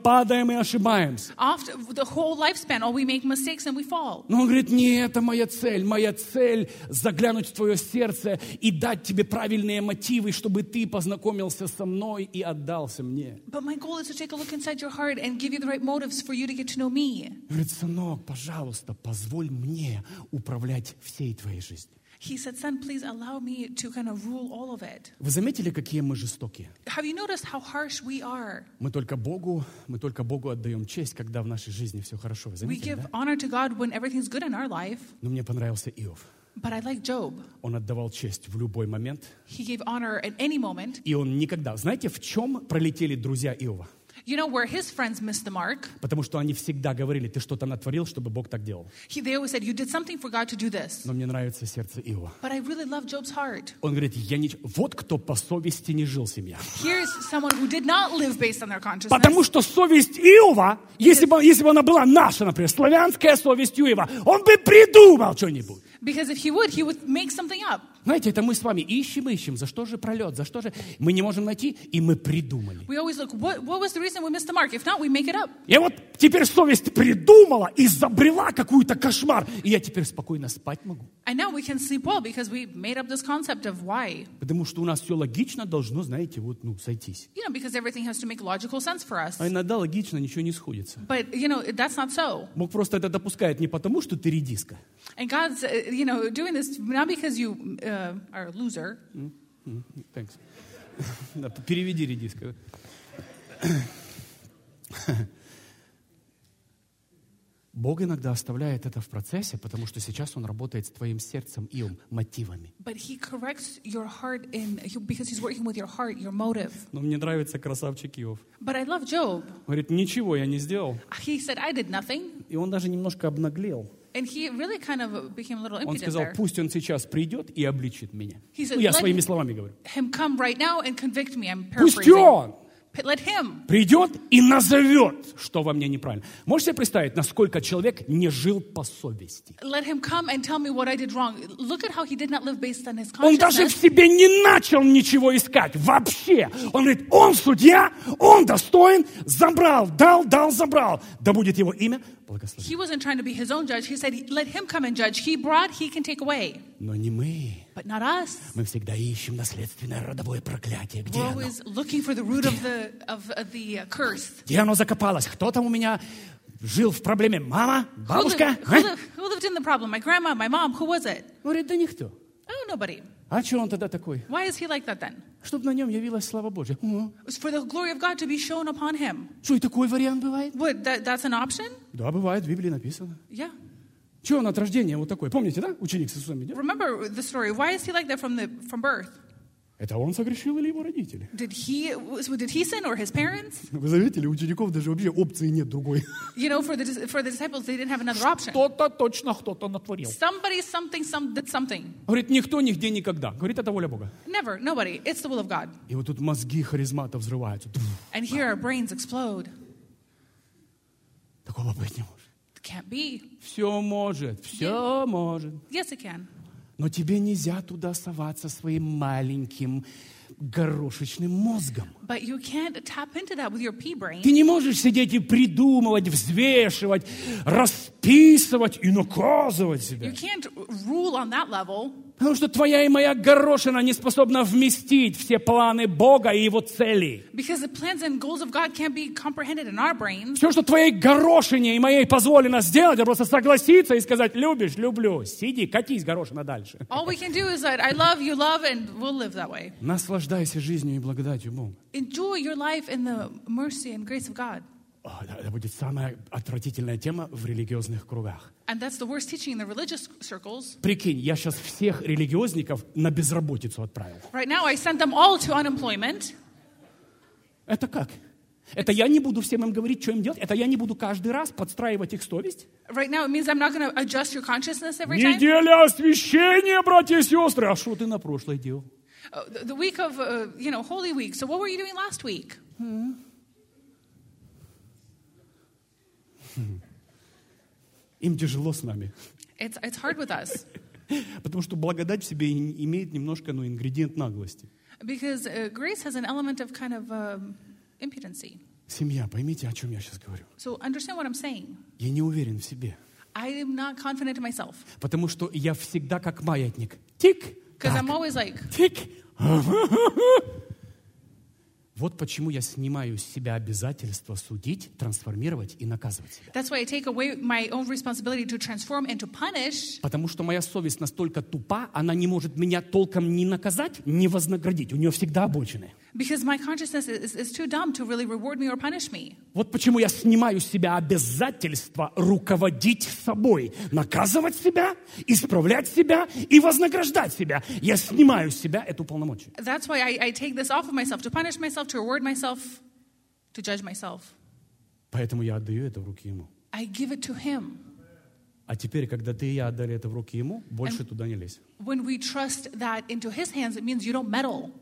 падаем и ошибаемся. After the whole lifespan, oh, we make mistakes and we fall. Но он говорит, не это моя цель. Моя цель заглянуть в твое сердце и дать тебе правильные мотивы, чтобы ты познакомился со мной и отдался мне. But my goal is to take a look inside your heart and give you the right motives for you to get to know me. Говорит, сынок, пожалуйста, позволь мне управлять всей твоей жизнью. He said, son, please allow me to kind of rule all of it. Вы заметили, какие мы жестокие? Have you noticed how harsh we are? Мы только Богу, мы только Богу отдаем честь, когда в нашей жизни все хорошо. Вы We заметили, give да? honor to God when everything's good in our life. Но мне понравился Иов. But I like Job. Он отдавал честь в любой момент. He gave honor at any moment. И он никогда... Знаете, в чем пролетели друзья Иова? You know where his friends missed the mark? Потому что они всегда говорили, ты что-то натворил, чтобы Бог так делал. He, they always said, you did something for God to do this. Но мне нравится сердце Иова. But I really love Job's heart. Он говорит, я не... вот кто по совести не жил, семья. Here's someone who did not live based on their consciousness. Потому что совесть Иова, если бы, если бы она была наша, например, славянская совесть Иова, он бы придумал что-нибудь. Because if he would, he would make something up. Знаете, это мы с вами ищем, ищем, за что же пролет, за что же... Мы не можем найти, и мы придумали. We always look, what, what was the reason we missed the mark? If not, we make it up. И вот теперь совесть придумала, изобрела какую-то кошмар, и я теперь спокойно спать могу. And now we can sleep well because we made up this concept of why. Потому что у нас все логично должно, знаете, вот, ну, сойтись. You know, because everything has to make logical sense for us. А иногда логично ничего не сходится. But, you know, that's not so. Бог просто это допускает не потому, что ты редиска. And God's, uh, you know, doing this not because you uh, are a loser. Mm-hmm. Thanks. Да, переведи редиска. Бог иногда оставляет это в процессе, потому что сейчас Он работает с твоим сердцем и мотивами. But He corrects your heart in because He's working with your heart, your motive. Но мне нравится красавчик Иов. But I love Job. Говорит, ничего я не сделал. He said, I did nothing. И он даже немножко обнаглел. And he really kind of became a little Он impudent сказал, there. пусть он сейчас придет и обличит меня. He said, Ну, я let своими словами говорю. him come right now and convict me. I'm Пусть paraphrasing. он Let him. придет и назовет, что во мне неправильно. Можете себе представить, насколько человек не жил по совести? Let him come and tell me what I did wrong. Look at how he did not live based on his Он даже в consciousness. себе не начал ничего искать вообще. Он говорит, он судья, он достоин, забрал, дал, дал, забрал. Да будет его имя благословено. He wasn't trying to be his own judge. He said, let him come and judge. He brought, he can take away. Но не мы. But not us. Мы всегда ищем наследственное родовое проклятие. Где We're оно? always looking for the root of the of, of the uh, curse. Где оно закопалось? Кто там у меня жил в проблеме? Мама? Who, Бабушка? lived, who, lived, who lived in the problem? My grandma, my mom, who was it? Говорит, да никто. Oh, nobody. А что он тогда такой? Why is he like that then? Чтобы на нем явилась слава Божья. О, It's for the glory of God to be shown upon him. что и такой вариант бывает? What, that, that's an option? Да, бывает, в Библии написано. Yeah. Что он от рождения вот такой? Помните, да? Ученик с Иисусом идет. Remember the story. Why is he like that from the from birth? Это он согрешил или его родители? Did he did he sin or his parents? Вы заметили, у учеников даже вообще опции нет другой. You know, for the for the disciples, they didn't have another option. Кто-то точно кто-то натворил. Somebody, something, some did something. Говорит, никто, нигде, никогда. Говорит, это воля Бога. Never, nobody. It's the will of God. И вот тут мозги харизматов взрываются. And here our brains explode. Такого быть не может. It can't be. Все может, все может. Yes, it can. Но тебе нельзя туда соваться своим маленьким горошечным мозгом. But you can't tap into that with your pea brain. Ты не можешь сидеть и придумывать, взвешивать, расписывать и наказывать себя. You can't rule on that level. Потому что твоя и моя горошина не способна вместить все планы Бога и Его цели. Because the plans and goals of God can't be comprehended in our brains. Все, что твоей горошине и моей позволено сделать, это просто согласиться и сказать, любишь, люблю, сиди, катись, горошина, дальше. All we can do is that I love, you love, and we'll live that way. Наслаждайся жизнью и благодатью Бога. Enjoy your life in the mercy and grace of God. О, это будет самая отвратительная тема в религиозных кругах. And that's the worst teaching in the religious circles. Прикинь, я сейчас всех религиозников на безработицу отправил. Right now, I sent them all to unemployment. Это как? Это я не буду всем им говорить, что им делать? Это я не буду каждый раз подстраивать их совесть? Right now, it means I'm not going to adjust your consciousness every time. Неделя освящения, братья и сестры. А что ты на прошлой делал? Uh, the, the week of, uh, you know, Holy Week. So what were you doing last week? Hmm. Им тяжело с нами. It's, it's hard with us. Потому что благодать в себе имеет немножко, ну, ингредиент наглости. Because uh, grace has an element of kind of um, impudency. Семья, поймите, о чем я сейчас говорю. So understand what I'm saying. Я не уверен в себе, I am not confident in myself. потому что я всегда как маятник. Тик, Because так, I'm always like, тик. Вот почему я снимаю с себя обязательство судить, трансформировать и наказывать себя. that's why I take away my own responsibility to transform and to punish. Потому что моя совесть настолько тупа, она не может меня толком ни наказать, ни вознаградить. У нее всегда обочины. Because my consciousness is, is too dumb to really reward me or punish me. Вот почему я снимаю с себя обязательство руководить собой, наказывать себя, исправлять себя и вознаграждать себя. Я снимаю с себя эту полномочия. That's why I, I take this off of myself, to punish myself, to reward myself, to judge myself. Поэтому я отдаю это в руки Ему. I give it to Him. А теперь, когда ты и я отдали это в руки Ему, больше туда не лезь. When we trust that into His hands, it means you don't meddle.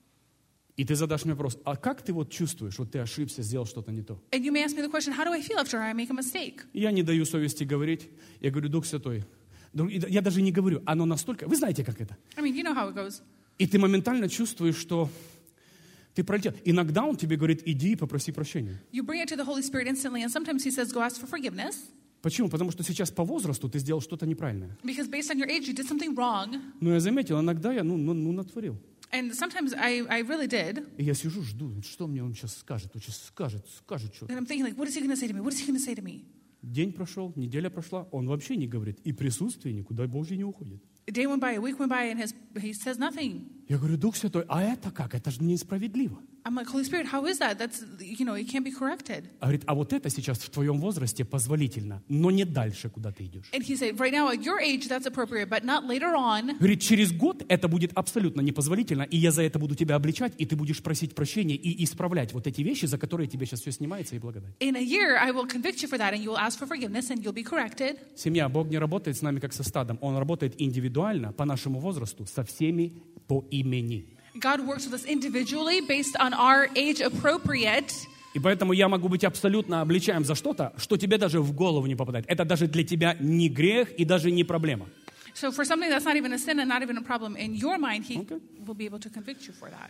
И ты задашь мне вопрос, а как ты вот чувствуешь, вот ты ошибся, сделал что-то не то? And you may ask me the question, how do I feel after I make a mistake? Я не даю совести говорить, я говорю, Дух Святой. Я даже не говорю, оно настолько... Вы знаете, как это? I mean, you know how it goes. И ты моментально чувствуешь, что ты пролетел. Иногда Он тебе говорит, иди и попроси прощения. You bring it to the Holy Spirit instantly, and sometimes He says, go ask for forgiveness. Почему? Потому что сейчас по возрасту ты сделал что-то неправильное. Because based on your age, you did something wrong. Но я заметил, иногда я, ну, ну, ну натворил. And sometimes I, I really did. И я сижу, жду, что мне Он сейчас скажет, Он сейчас скажет, скажет что-то. And I'm thinking, like, what is He going to say to me? What is He going to say to me? День прошел, неделя прошла, Он вообще не говорит. И присутствие никуда Божье не уходит. A day went by, a week went by, and his, He says nothing. Я говорю, Дух Святой, а это как? Это же несправедливо. I'm like, Holy Spirit, how is that? That's, you know, it can't be corrected. А говорит, а вот это сейчас в твоем возрасте позволительно, но не дальше, куда ты идешь. And He said, right now, at your age, that's appropriate, but not later on. Говорит, через год это будет абсолютно непозволительно, и я за это буду тебя обличать, и ты будешь просить прощения и исправлять вот эти вещи, за которые тебе сейчас все снимается, и благодать. In a year, I will convict you for that, and you will ask for forgiveness, and you'll be corrected. Семья, Бог не работает с нами как со стадом, Он работает индивидуально, по нашему возрасту, со всеми по имени. God works with us individually based on our age appropriate. И поэтому я могу быть абсолютно обличаем за что-то, что тебе даже в голову не попадает. Это даже для тебя не грех и даже не проблема. So for something that's not even a sin and not even a problem in your mind, He Okay. will be able to convict you for that.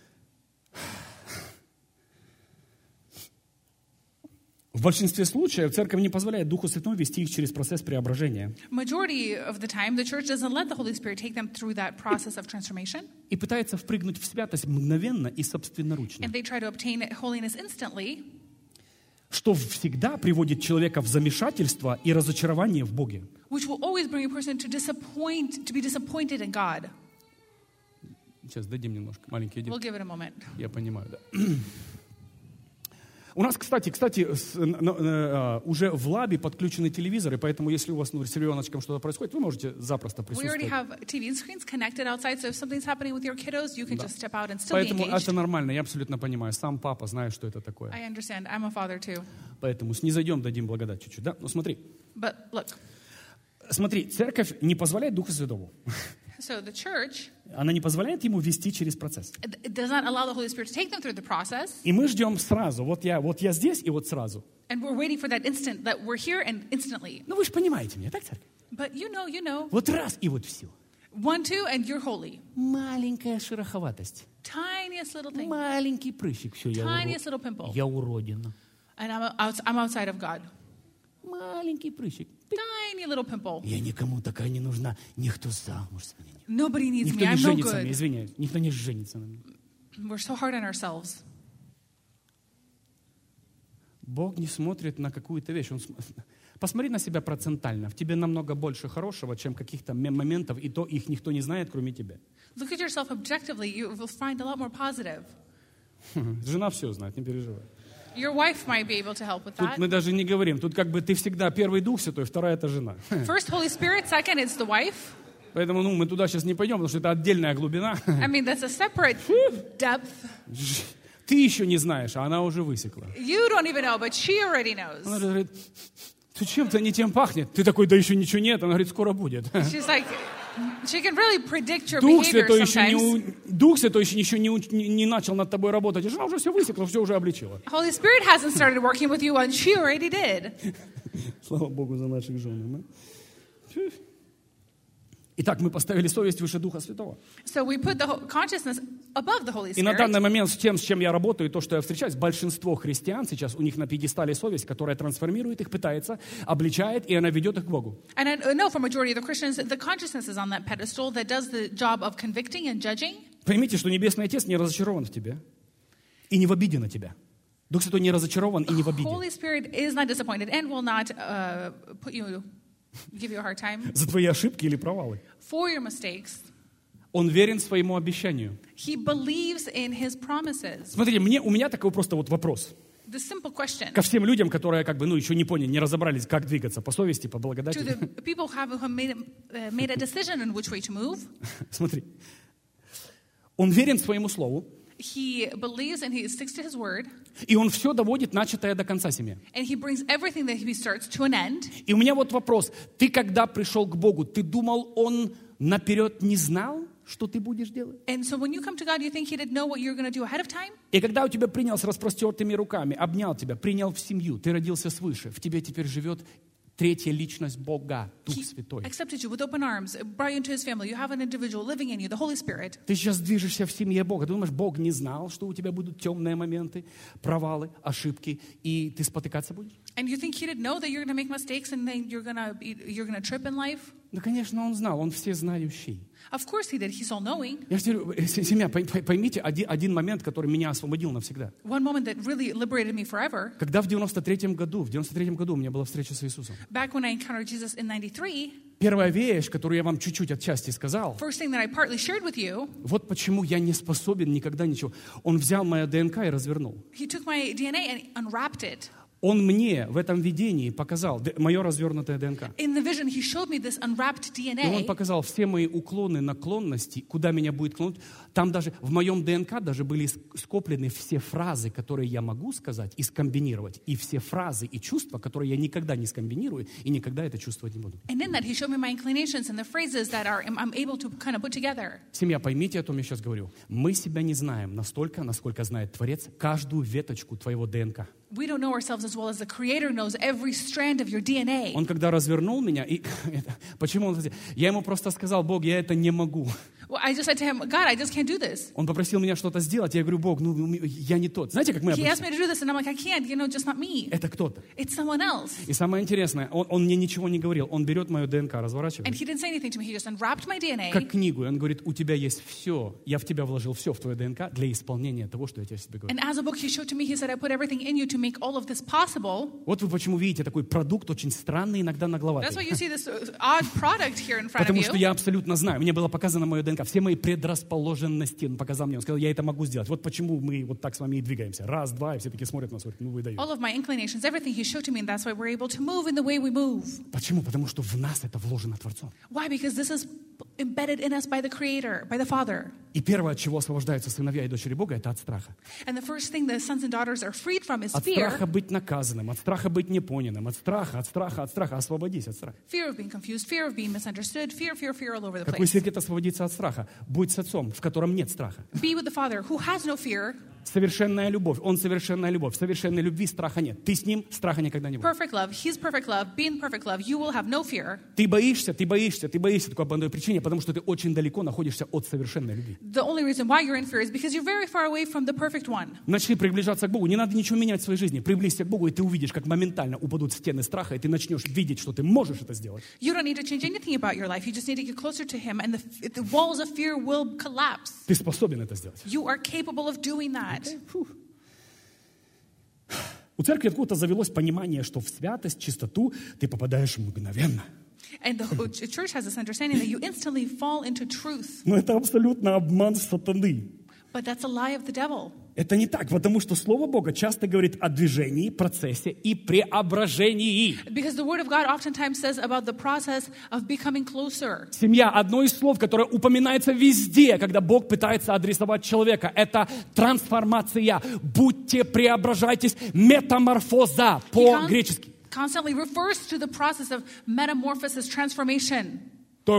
В большинстве случаев церковь не позволяет Духу Святому вести их через процесс преображения. Majority of the time, the church doesn't let the Holy Spirit take them through that process of transformation, И пытается впрыгнуть в святость мгновенно и собственноручно. and they try to obtain holiness instantly, Что всегда приводит человека в замешательство и разочарование в Боге. which will always bring a person to disappoint, to be disappointed in God. Сейчас дадим немножко, маленький один. We'll give it a moment. Я понимаю, да. У нас, кстати, кстати, с, н- н- э, уже в лабе подключены телевизоры, поэтому если у вас ну, с ребеночком что-то происходит, вы можете запросто We already присутствовать. have T V screens connected outside, so if something's happening with your kiddos, you can just step out and still be Поэтому engaged. это нормально, я абсолютно понимаю. Сам папа знает, что это такое. I understand. I'm a father too. Поэтому снизойдем, дадим благодать чуть-чуть. Да? Ну смотри, But look, смотри, церковь не позволяет Духу Святому. so the church, Она не позволяет ему вести через процесс. it it does not allow the Holy Spirit to take them through the process, И мы ждем сразу. Вот я, вот я здесь и вот сразу. and we're waiting for that instant that we're here and instantly. Ну вы же понимаете меня, так, церковь? But you know, you know, Вот раз и вот все. one, two, and you're holy. Маленькая шероховатость. Tiniest little thing. Маленький прыщик. Все, я, Tiniest уро- little pimple. я уродина. And I'm, out, I'm outside of God. Маленький прыщик. Tiny little pimple. Я никому такая не нужна. Никто замуж за меня не... Nobody needs Никто me. не I'm no женится на мне, good. извиняюсь. Никто не женится на мне. We're so hard on ourselves. Бог не смотрит на какую-то вещь. Он см- Посмотри на себя процентально. В тебе намного больше хорошего, чем каких-то м- моментов, и то их никто не знает, кроме тебя. Look at yourself objectively. You will find a lot more positive. Жена все знает, не переживай. Your wife might be able to help with Тут that. мы даже не говорим. Тут как бы ты всегда первый Дух Святой, вторая это жена. First, Holy Spirit. Second, it's the wife. Поэтому ну, мы туда сейчас не пойдем, потому что это отдельная глубина. I mean, that's a separate depth. Ты еще не знаешь, а она уже высекла. You don't even know, but she already Она knows. говорит, ты чем-то не тем пахнет. Ты такой, да еще ничего нет. Она говорит, скоро будет. She's like, she can really predict your Дух behavior Святой еще не, sometimes. у- Дух Святой еще, еще не, у- не, не начал над тобой работать. И жена уже все высекла, все уже обличила. Holy Spirit hasn't started working with you, and she already did. Слава Богу за наших жен. а? Фу. Итак, мы поставили совесть выше Духа Святого. So we put the ho- consciousness above the Holy И на Spirit. данный момент с тем, с чем я работаю, и то, что я встречаюсь, большинство христиан сейчас, у них на пьедестале совесть, которая трансформирует их, пытается, обличает, и она ведет их к Богу. And I know for majority of the Christians, the consciousness is on that pedestal that does the job of convicting and judging. Поймите, что Небесный Отец не разочарован в тебе и не в обиде на тебя. Дух Святой не разочарован и не в обиде. Holy Spirit is not disappointed and will not uh, put you, give you a hard time За твои ошибки или провалы. for your mistakes. Он верен своему обещанию. He believes in his promises. Смотрите, мне, у меня такой просто вот вопрос. The simple question Ко всем людям, которые как бы, ну, еще не поняли, не разобрались, как двигаться по совести, по to благодати. the people who have who have made, a- uh, made a decision in which way to move. Смотри. Он верен своему слову, He believes and he sticks to his word, и он все доводит начатое до конца семьи. and he brings everything that he starts to an end. И у меня вот вопрос. Ты, когда пришел к Богу, ты думал, Он наперед не знал, что ты будешь делать? And so when you come to God, you think he didn't know what you're going to do ahead of time? И когда у тебя принял с распростертыми руками, обнял тебя, принял в семью, ты родился свыше, в тебе теперь живет третья личность Бога, Дух He Святой. accepted you with open arms, brought you into his family. You have an individual living in you, the Holy Spirit. Ты сейчас движешься в семье Бога. Ты думаешь, Бог не знал, что у тебя будут темные моменты, провалы, ошибки, и ты спотыкаться будешь? And you think he didn't know that you're going to make mistakes and then you're going to be, you're going to trip in life? Да, конечно, Он знал, Он всезнающий. Of course he did. He's all-knowing. Я же говорю, э, семья, пой- пой- поймите один, один момент, который меня освободил навсегда. One moment that really liberated me forever, Когда в девяносто третьем году, в девяносто третьем году у меня была встреча с Иисусом. back when I encountered Jesus in ninety-three, Первая вещь, которую я вам чуть-чуть отчасти сказал, first thing that I partly shared with you, вот почему я не способен никогда ничего. Он взял мое ДНК и развернул. he took my D N A and unwrapped it. Он мне в этом видении показал д- мое развернутое ДНК. In the vision, he showed me this unwrapped D N И он A. показал все мои уклоны, наклонности, куда меня будет клонить. Там даже в моем ДНК даже были ск- скоплены все фразы, которые я могу сказать и скомбинировать, и все фразы и чувства, которые я никогда не скомбинирую и никогда это чувствовать не буду. And in that, he showed me my inclinations and the phrases that are I'm able to kind of put together. Семья, поймите, о том я сейчас говорю. Мы себя не знаем настолько, насколько знает Творец каждую веточку твоего ДНК. We don't know ourselves as well as the Creator knows every strand of your D N A. Он когда развернул меня, и почему он, я ему просто сказал, Бог, я это не могу. Well, I just said to him, God, I just can't do this. Он попросил меня что-то сделать, я говорю, Бог, ну я не тот. Знаете, как мы He asked обычно? me to do this, and I'm like, I can't, you know, just not me. Это кто-то. It's someone else. И самое интересное, он, он мне ничего не говорил. Он берет мою ДНК, And разворачивает, he didn't say anything to me. He just unwrapped my D N A. как книгу. И он говорит, у тебя есть все. Я в тебя вложил все в твою ДНК для исполнения того, что я тебе себе говорю. And as a book, he showed to me, he said, I put everything in you to make all of this possible. Вот вы почему видите такой продукт очень странный, иногда That's why нагловатый. you see this uh, odd product here in front of Потому что you. я абсолютно знаю. Мне было показано мое ДНК. Все мои предрасположенности. Он показал мне. Он сказал, я это могу сделать. Вот почему мы вот так с вами и двигаемся. Раз, два, и все такие смотрят на нас. Говорят, ну вы даете. All of my inclinations, everything he showed to me, and that's why we're able to move in the way we move. Почему? Потому что в нас это вложено Творцом. Why? Because this is embedded in us by the Creator, by the Father. И первое, от чего освобождаются сыновья и дочери Бога, это от страха. And the first thing the sons and daughters are freed from is От fear. страха быть наказанным, от страха быть непонятым, от страха, от страха, от страха. Освободись от страха. Fear of being confused, fear of being misunderstood, fear, fear, fear all over the Какой place. секрет освободиться от страха? Будь с отцом, в котором нет страха. Be with the Father who has no fear. Совершенная любовь. Он совершенная любовь. В совершенной любви страха нет. Ты с ним, страха никогда не будет. Perfect love. He's perfect love. Being perfect love, you will have no fear. Ты боишься, ты боишься, ты боишься такой по одной причине, потому что ты очень далеко находишься от совершенной любви. The only reason why you're in fear is because you're very far away from the perfect one. Начни приближаться к Богу. Не надо ничего менять в своей жизни. Приблизься к Богу, и ты увидишь, как моментально упадут стены страха, и ты начнешь видеть, что ты можешь это сделать. You don't need to change anything about your life. You just need to get closer to Him, and the, the walls of fear will collapse. Ты способен это сделать. You are capable of doing that. Фух. У церкви откуда-то завелось понимание, что в святость, чистоту ты попадаешь мгновенно. And the church has this understanding that you instantly fall into truth. Но это абсолютно обман сатаны. But that's a lie of the devil. Это не так, потому что Слово Бога часто говорит о движении, процессе и преображении. Because the Word of God oftentimes says about the process of becoming closer. Семья — одно из слов, которое упоминается везде, когда Бог пытается адресовать человека. Это трансформация. Будьте, преображайтесь, метаморфоза по-гречески. Constantly refers to the process of metamorphosis, transformation. Так,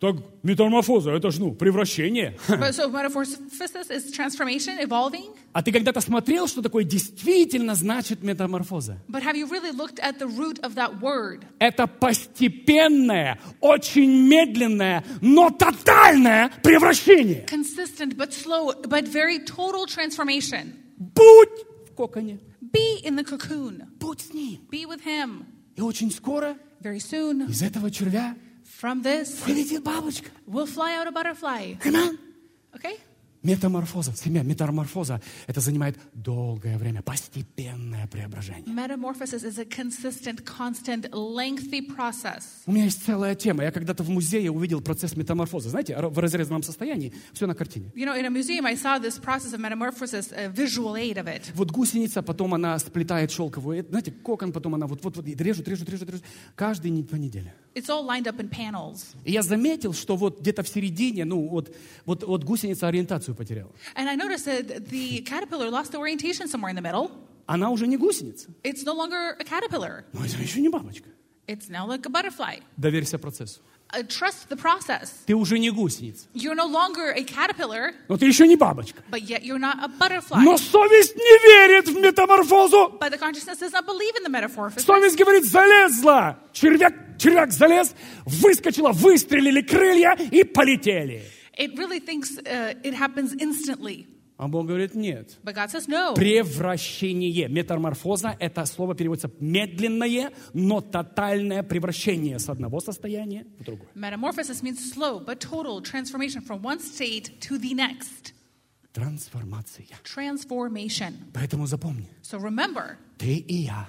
Так метаморфоза, это ж, ну, превращение. But so metamorphosis is transformation, evolving. А ты когда-то смотрел, что такое действительно значит метаморфоза? But have you really looked at the root of that word? Это постепенное, очень медленное, но тотальное превращение. Consistent but slow, but very total transformation. Будь в коконе, Be in the cocoon. будь с ним. Be with him. И очень скоро Very soon, из этого червя from this, вылетит бабочка. will fly out a butterfly. Amen. Okay? Метаморфоза, семья, метаморфоза, это занимает долгое время, постепенное преображение. Metamorphosis is a consistent, constant, lengthy process. У меня есть целая тема. Я когда-то в музее увидел процесс метаморфозы. Знаете, в разрезанном состоянии, все на картине. You know, in a museum, I saw this process of metamorphosis, a visual aid of it. Вот гусеница, потом она сплетает шелковую, знаете, кокон, потом она вот, вот, вот режут, режут, режут, режут. Каждые не- две недели. It's all lined up in panels. И я заметил, что вот где-то в середине, ну, вот, вот, вот гусеница ориентацию потеряла. And I noticed that the caterpillar lost the orientation somewhere in the middle. Она уже не гусеница, It's no longer a caterpillar. но это еще не бабочка. It's now like a butterfly. Доверься процессу. Uh, trust the process. Ты уже не гусеница, You're no longer a caterpillar, но ты еще не бабочка. but yet you're not a butterfly. Но совесть не верит в метаморфозу. But the consciousness does not believe in the metamorphosis. Совесть говорит, залезла. Червяк, червяк залез, выскочила, выстрелили крылья и полетели. It really thinks uh, it happens instantly. А Бог говорит, нет. But God says no. Превращение. Метаморфоза – это слово переводится медленное, но тотальное превращение с одного состояния в другое. Metamorphosis means slow but total transformation from one state to the next. Трансформация. Transformation. Поэтому запомни, So remember, ты и я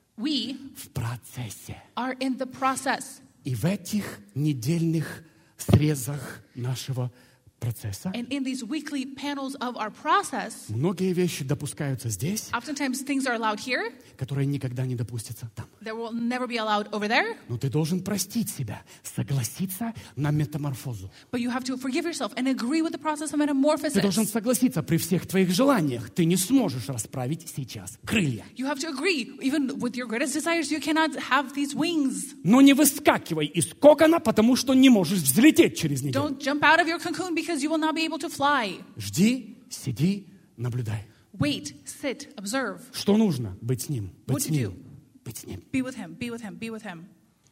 we в процессе. are in the process. И в этих недельных срезах нашего процесса And in these weekly panels of our process, многие вещи допускаются здесь, oftentimes things are allowed here которые никогда не допустятся там. that will never be allowed over there. Но ты должен простить себя, согласиться на метаморфозу. But you have to forgive yourself and agree with the process of Ты должен metamorphosis. согласиться при всех твоих желаниях. Ты не сможешь расправить сейчас крылья. You have to agree, even with your greatest desires, you cannot have these wings. Но не выскакивай из кокона, потому что не можешь взлететь через неделю. Don't jump out of your cocoon because you will not be able to fly. Жди, сиди, наблюдай. Wait, sit, observe. Что нужно? Быть с ним. Быть What с to ним. do? Быть с ним. Be with him, be with him, be with him.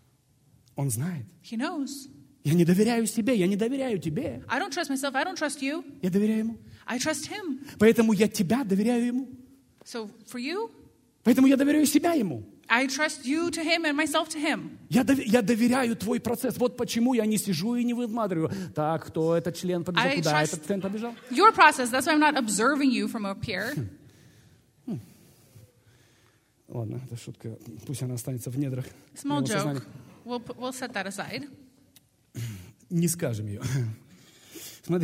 Он знает. He knows. Я не доверяю себе, я не доверяю тебе. I don't trust myself, I don't trust you. Я доверяю ему. I trust him. Поэтому я тебя доверяю ему. So for you, Поэтому я доверяю себя ему. I trust you to him and myself to him. Я, дов- я доверяю твой процесс. Вот почему я не сижу и не высматриваю. Так, кто этот член побежал, I куда trust- этот член побежал? Your process, that's why I'm not observing you from up here. Ладно, это шутка. Пусть она останется в недрах Small моего сознания. joke. We'll, put- we'll set that aside. Не скажем ее. Смотри.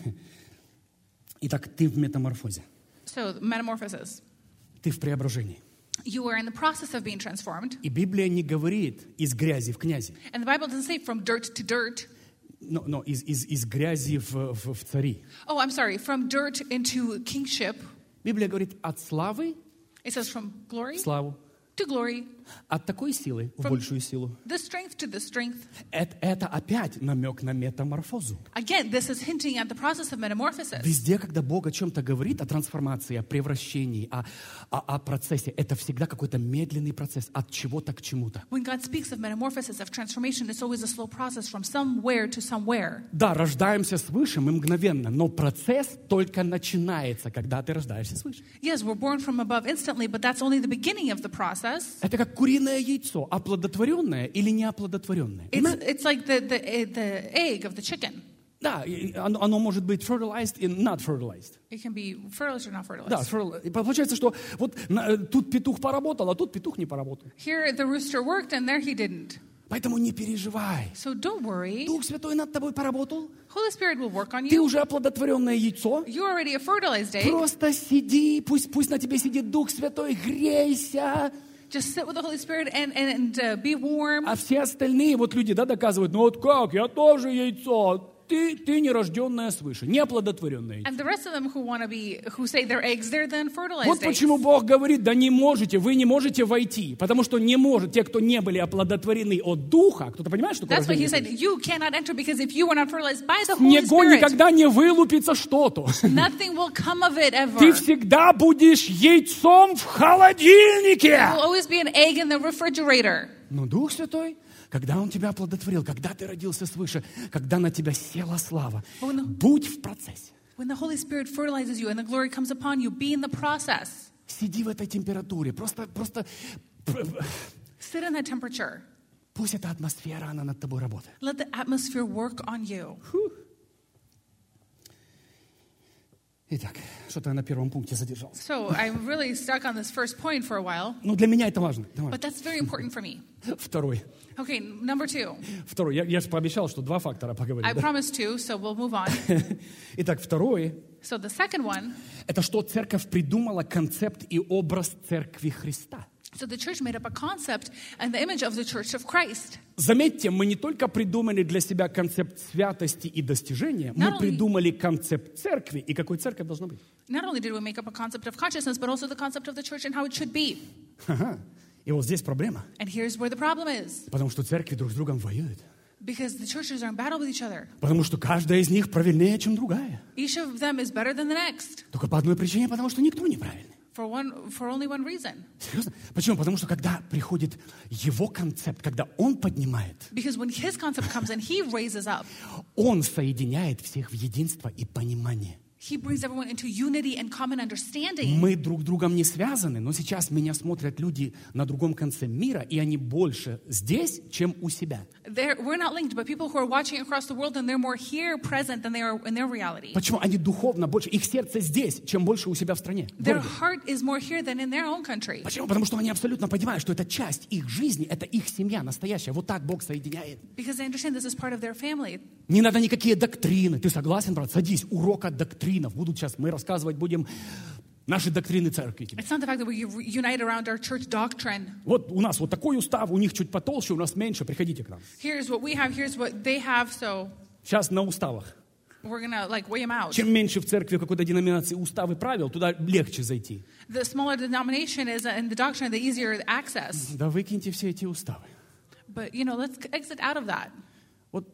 Итак, ты в метаморфозе. So, metamorphosis. Ты в преображении. You are in the process of being transformed. И Библия не говорит из грязи в князи, And the Bible doesn't say from dirt to dirt. но, но из, из, из грязи в, в, в цари. Oh, I'm sorry, from dirt into kingship. Библия говорит от славы It says from glory в славу, to glory, от такой силы в From- большую силу. the strength to the strength. Это, это опять намек на метаморфозу. Again, this is hinting at the process of metamorphosis. Везде, когда Бог о чем-то говорит, о трансформации, о превращении, о, о, о процессе, это всегда какой-то медленный процесс от чего-то к чему-то. When God speaks of metamorphosis, of transformation, it's always a slow process from somewhere to somewhere. Да, рождаемся свыше, мы мгновенно, но процесс только начинается, когда ты рождаешься свыше. Yes, we're born from above instantly, but that's only the beginning of the process. Это как куриное яйцо, оплодотворенное или неоплодотворенное. It's, Понимаете? it's like the, the, eh, the egg of the chicken. Да, и оно, оно может быть fertilized и not fertilized. It can be fertilized or not fertilized. Да, fertil- и получается, что вот на- э, тут петух поработал, а тут петух не поработал. Here the rooster worked and there he didn't. Поэтому не переживай. So don't worry. Дух Святой над тобой поработал. Holy Spirit will work on Ты you. уже оплодотворенное яйцо. You're already a fertilized egg. Просто сиди, пусть, пусть на тебе сидит Дух Святой, грейся. Just sit with the Holy Spirit and, and, and uh, be warm. А все остальные вот люди, да, доказывают, ну вот как, я тоже яйцо. ты, ты нерожденная свыше, неоплодотворенная. And the rest of them who want to be, who say they're eggs, they're the unfertilized Вот eggs. почему Бог говорит, да не можете, вы не можете войти, потому что не может те, кто не были оплодотворены от Духа. Кто-то понимает, что такое That's why he рождение said, свыше? you cannot enter because if you were not fertilized by the С Holy него Spirit, никогда не вылупится что-то. nothing will come of it ever. Ты всегда будешь яйцом в холодильнике. There will always be an egg in the refrigerator. Но Дух Святой, когда Он тебя оплодотворил, когда ты родился свыше, когда на тебя села слава, Он- будь в процессе. When the Holy Spirit fertilizes you and the glory comes upon you, be in the process. Сиди в этой температуре, просто, просто Sit in that temperature. пусть эта атмосфера, она над тобой работает. Let the atmosphere work on you. Итак, что-то я на первом пункте задержался. So I'm really stuck on this first point for a while, Ну, для меня это важно. Давай. but that's very important for me. Второй. Okay, number two. Второй. Я, я же пообещал, что два фактора поговорим. I да? promised two, so we'll move on. Итак, второй. So the second one, Это что церковь придумала концепт и образ церкви Христа. so the church made up a concept and the image of the church of Christ. Заметьте, мы не только придумали для себя концепт святости и достижения, мы Not only- придумали концепт церкви и какой церковь должна быть. Not only did we make up a concept of consciousness, but also the concept of the church and how it should be. Ага. И вот здесь проблема, And here's where the problem is. потому что церкви друг с другом воюют. Because the churches are in battle with each other. Потому что каждая из них правильнее, чем другая. Each of them is better than the next. Только по одной причине, потому что никто не правильный. For one, for only one reason. Серьезно? Почему? Потому что когда приходит его концепт, когда он поднимает, Because when his concept comes and he raises up, он соединяет всех в единство и понимание. he brings everyone into unity and common understanding. Мы друг другом не связаны, но сейчас меня смотрят люди на другом конце мира, и они больше здесь, чем у себя. They're, we're not linked, but people who are watching across the world and they're more here present than they are in their reality. Почему? Они духовно больше, их сердце здесь, чем больше у себя в стране. в Their городе. heart is more here than in their own country. Почему? Потому что они абсолютно понимают, что это часть их жизни, это их семья настоящая. Вот так Бог соединяет. Because they understand this is part of their family. Не надо никакие доктрины. Ты согласен, брат? Садись. Урок от доктринов. Будут сейчас, мы рассказывать будем наши доктрины церкви. тебе. It's not the fact that we unite around our church doctrine. Вот у нас вот такой устав, у них чуть потолще, у нас меньше. Приходите к нам. Here's what we have, here's what they have, so Сейчас на уставах. we're going to like weigh them out. Чем меньше в церкви какой-то деноминации уставы правил, туда легче зайти. The smaller the denomination is and the doctrine, the easier the access. Да выкиньте все эти уставы. But, you know, let's exit out of that. Вот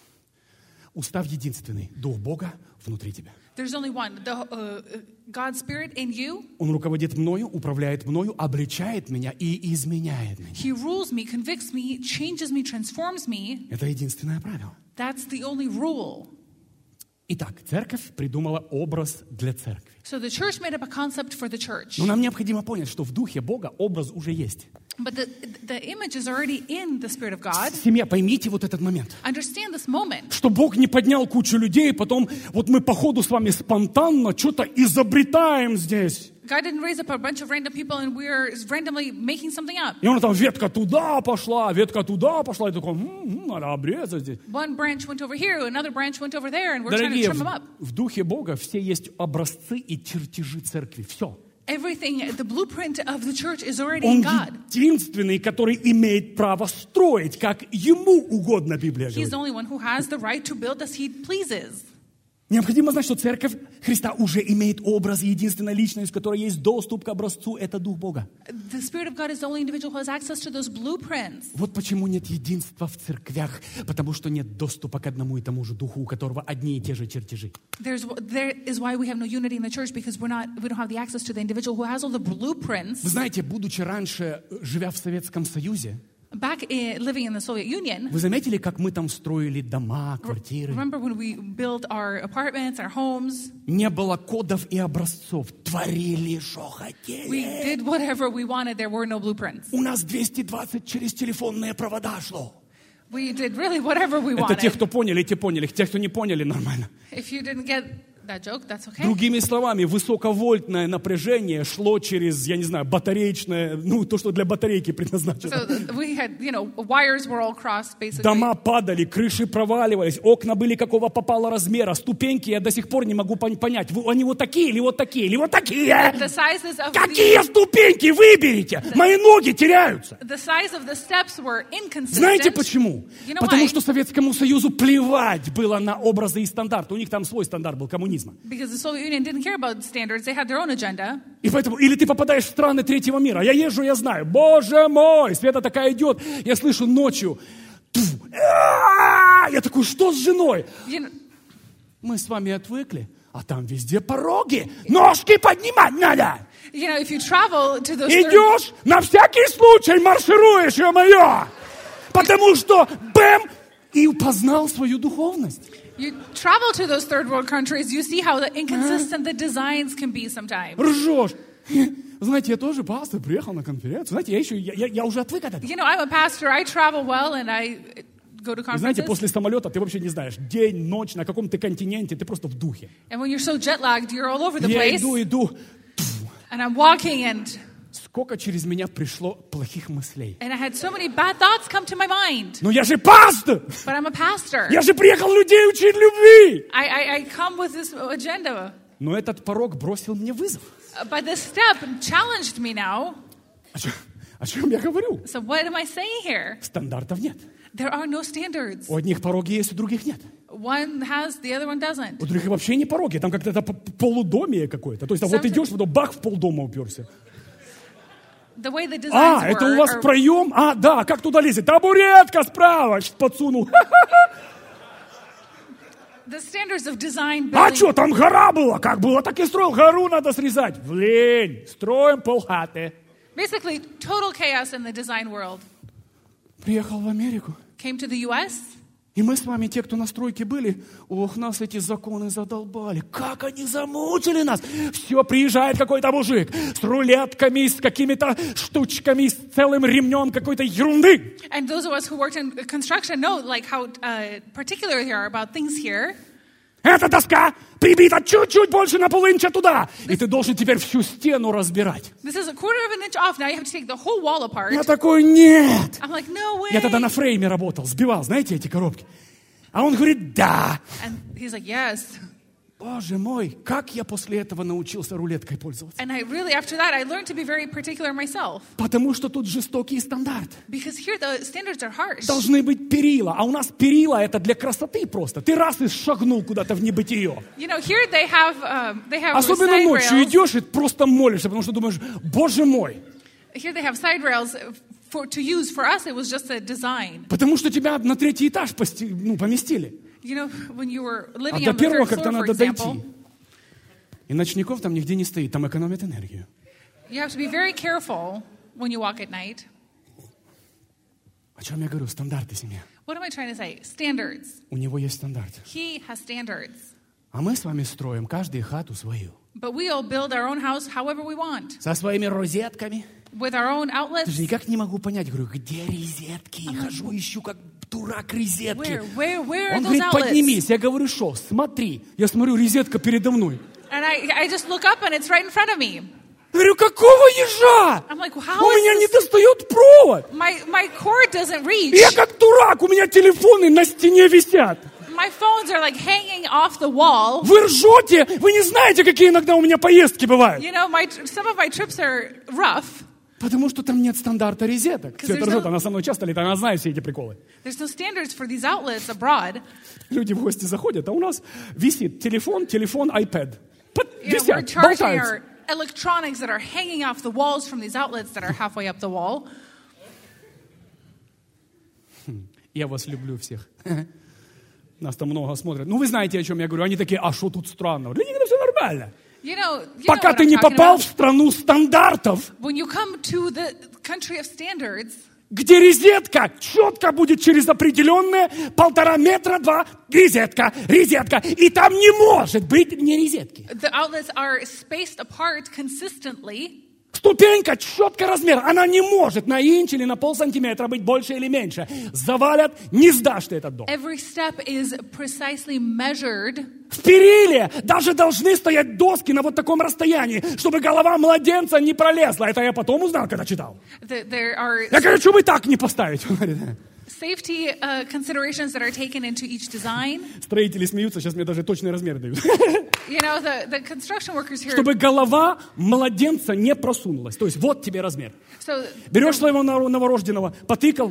устав единственный. Дух Бога внутри тебя. There's only one. The, uh, God's Spirit in you. Он руководит мною, управляет мною, обличает меня и изменяет меня. He rules me, convicts me, changes me, transforms me. Это единственное правило. That's the only rule. Итак, церковь придумала образ для церкви. So the church made up a concept for the church. Но нам необходимо понять, что в Духе Бога образ уже есть. But the, the image is already in the Spirit of God. Семья, поймите вот этот момент. Understand this moment. Что Бог не поднял кучу людей, потом вот мы по ходу с вами спонтанно что-то изобретаем здесь. God didn't raise up a bunch of random people and we're randomly making something up. И он там, ветка туда пошла, ветка туда пошла. И такой, м-м, надо обрезать здесь. One branch went over here, another branch went over there, and we're trying to Дорогие, trim them up. в, в Духе Бога все есть образцы и чертежи церкви. Все. Everything, the blueprint of the church is already Он in God. единственный, который имеет право строить, как ему угодно, Библия He's говорит. the only one who has the right to build as he pleases. Необходимо знать, что церковь Христа уже имеет образ, и единственная личность, у которой есть доступ к образцу, это Дух Бога. The Spirit of God is the only individual who has access to those blueprints. Вот почему нет единства в церквях, потому что нет доступа к одному и тому же Духу, у которого одни и те же чертежи. There's, there is why we have no unity in the church, because we're not, we don't have the access to the individual who has all the blueprints. Вы знаете, будучи раньше, живя в Советском Союзе, Back in, living in the Soviet Union, вы заметили, как мы там строили дома, квартиры? remember when we built our apartments, our homes? Не было кодов и образцов. Творили, что We хотели. did whatever we wanted. There were no blueprints. У нас двести двадцать через телефонные провода шло. We did really whatever we Это те, wanted. кто поняли, те поняли. Те, кто не поняли, нормально. If you didn't get that joke, that's okay. Другими словами, высоковольтное напряжение шло через, я не знаю, батареечное, ну, то, что для батарейки предназначено. So we had, you know, wires were all crossed, basically. Дома падали, крыши проваливались, окна были какого попало размера, ступеньки я до сих пор не могу понять, они вот такие или вот такие, или вот такие. The sizes of Какие the, ступеньки выберите? Мои ноги теряются. the size of the steps were inconsistent. Знаете почему? You know Потому why? что Советскому Союзу плевать было на образы и стандарты. У них там свой стандарт был коммунизма. Because the Soviet Union didn't care about standards, they had their own agenda. И поэтому, или ты попадаешь в страны третьего мира. Я езжу, я знаю. Боже мой, Света такая идет. Я слышу ночью. Я такой, что с женой? You know, Мы с вами отвыкли, а там везде пороги. Ножки поднимать надо. you know, if you travel to those third, Идешь, на всякий случай маршируешь, ё-моё. Потому что, бэм, и познал свою духовность. you travel to those third world countries, you see how the inconsistent the designs can be sometimes. Ржешь. Знаете, я тоже пастор, приехал на конференцию. Знаете, я еще, я, я, я уже отвык от этого. You know, I'm a pastor, I travel well and I go to И знаете, conferences. после самолета ты вообще не знаешь, день, ночь, на каком ты континенте, ты просто в духе. And when you're so jet lagged, you're all over the Я place. иду, иду. And I'm walking and Сколько через меня пришло плохих мыслей. and I had so many bad thoughts come to my mind. Но я же пастор! But I'm a pastor. Я же приехал людей учить любви! I, I, I come with this agenda. Но этот порог бросил мне вызов. Uh, But this step challenged me now. О чем, о чем я говорю? So what am I saying here? Стандартов нет. There are no standards. У одних пороги есть, у других нет. One has, the other one doesn't. У других вообще не пороги, там как-то это п- полудомие какое-то. То есть а вот Some- идешь, потом бах, в полдома уперся. The way the designs А, were, это у вас are- проем? А, да, как туда лезет? Табуретка справа, Чт, подсунул. the standards of design А building. что, там гора была? Как было, так и строил. Гору надо срезать. В лень. Строим полхаты. Basically, total chaos in the design world. Приехал в Америку. Came to the U S. И мы с вами, те, кто на стройке были, ох, нас эти законы задолбали. Как они замучили нас. Все, приезжает какой-то мужик с рулетками, с какими-то штучками, с целым ремнем какой-то ерунды. And those of us who worked in construction know like how uh, particular they are about things here. Эта доска прибита чуть-чуть больше на полинча туда. И ты должен теперь всю стену разбирать. This is a quarter of an inch off. Now you have to take the whole wall apart. Я такой, нет. I'm like, no way. Я тогда на фрейме работал, сбивал, знаете, эти коробки. А он говорит, да. And he's like, yes. Боже мой, как я после этого научился рулеткой пользоваться. And I really, after that, I learned to be very particular myself. Потому что тут жестокий стандарт. Because here the standards are harsh. Должны быть перила. А у нас перила это для красоты просто. Ты раз и шагнул куда-то в небытие. You know, here they have, um, they have Особенно side ночью rails. идешь и просто молишься, потому что думаешь, боже мой. Here they have side rails for to use. For us, it was just a design. Потому что тебя на третий этаж пости- ну, поместили. You know, when you were А living до on the первого third как-то floor, for надо дойти. example, И ночников там нигде не стоит, там экономят энергию. you have to be very careful when you walk at night. О чем я говорю? Стандарты семьи. What am I trying to say? Standards. У него есть стандарты. He has standards. А мы с вами строим каждый хату свою. But we all build our own house however we want. Со своими розетками. With our own outlets. Даже никак не могу понять. Говорю, где розетки? Хожу, ищу, как дурак, розетки. Where, where, where are Он those говорит, outlets? поднимись. Я говорю, что? Смотри. Я смотрю, розетка передо мной. And I, I just look up and it's right in front of me. Говорю, какого ежа? I'm like, У how меня is не this? достает провод. My, my cord doesn't reach. Я как дурак, у меня телефоны на стене висят. My phones are like hanging off the wall. Вы ржете? Вы не знаете, какие иногда у меня поездки бывают? You know, my, some of my trips are rough. Потому что там нет стандарта розеток. Все это there's ржет, no- она со мной часто летает, она знает все эти приколы. There's no standards for these outlets abroad. Люди в гости заходят, а у нас висит телефон, телефон, iPad. Под- You know, we're Висят, charging болтаются. our electronics that are hanging off the walls from these outlets that are halfway up the wall. Я вас люблю всех. Нас там много смотрят. Ну, вы знаете, о чем я говорю. Они такие, а что тут странного? Для них это все нормально. You know, you know Пока what ты I'm не talking попал about. в страну стандартов, When you come to the country of standards, где розетка четко будет через определенные полтора метра, два, розетка, розетка. И там не может быть не розетки. the outlets are spaced apart consistently. Ступенька, четко размер. Она не может на инч или на полсантиметра быть больше или меньше. Завалят, не сдашь ты этот дом. Every step is precisely measured. В периле даже должны стоять доски на вот таком расстоянии, чтобы голова младенца не пролезла. Это я потом узнал, когда читал. The, there are Я говорю, что вы так не поставить? safety uh, considerations that are taken into each design. Строители смеются, сейчас мне даже точные размеры дают. You know, the, the construction workers here. Чтобы голова младенца не просунулась. То есть вот тебе размер. So, Берешь своего новорожденного, потыкал.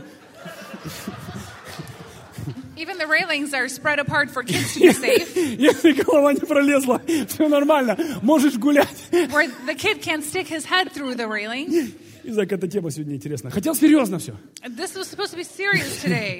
Even the railings are spread apart for kids to be safe. Если голова не пролезла, все нормально, можешь гулять. Where the kid can't stick his head through the railing. Изак, эта тема сегодня интересна. Хотел серьезно все. This was supposed to be serious today.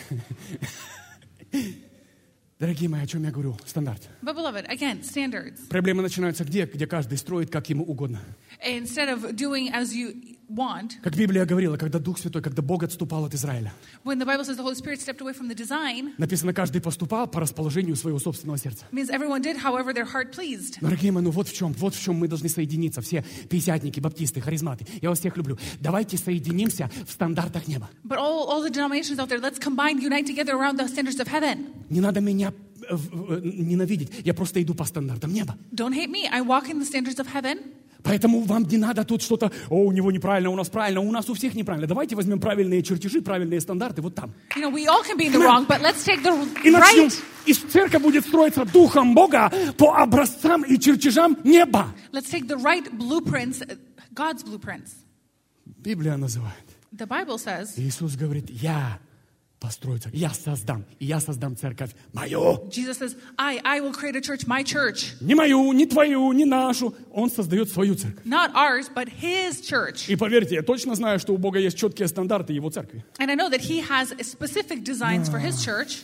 Дорогие мои, о чем я говорю? Стандарт. But beloved, again, standards. Проблемы начинаются где? Где каждый строит, как ему угодно. Instead of doing as you want. Как Библия говорила, когда Дух Святой, когда Бог отступал от Израиля. When the Bible says the Holy Spirit stepped away from the design. Написано, каждый поступал по расположению своего собственного сердца. Means everyone did however their heart pleased. Дорогие мои, ну вот в чем, вот в чем мы должны соединиться. Все пятидесятники, баптисты, харизматы. Я вас всех люблю. Давайте соединимся в стандартах неба. But all, all the denominations out there, let's combine, unite together around the standards of heaven. Не надо меня ненавидеть. Я просто иду по стандартам неба. Don't hate me. I walk in the standards of heaven. Поэтому вам не надо тут что-то, о, у него неправильно, у нас правильно, у нас у всех неправильно. Давайте возьмем правильные чертежи, правильные стандарты вот там. You know, we all can be in the wrong, but let's take the И начнем, right. и церковь будет строиться Духом Бога по образцам и чертежам неба. Let's take the right blueprints, God's blueprints. Библия называет. The Bible says. Иисус говорит, я построю церковь, я создам, и я создам церковь мою. Jesus says, I, I will create a church, my church. Не мою, не твою, не нашу. Он создает свою церковь. Not ours, but His church. И поверьте, я точно знаю, что у Бога есть четкие стандарты Его церкви. And I know that He has specific designs for His church.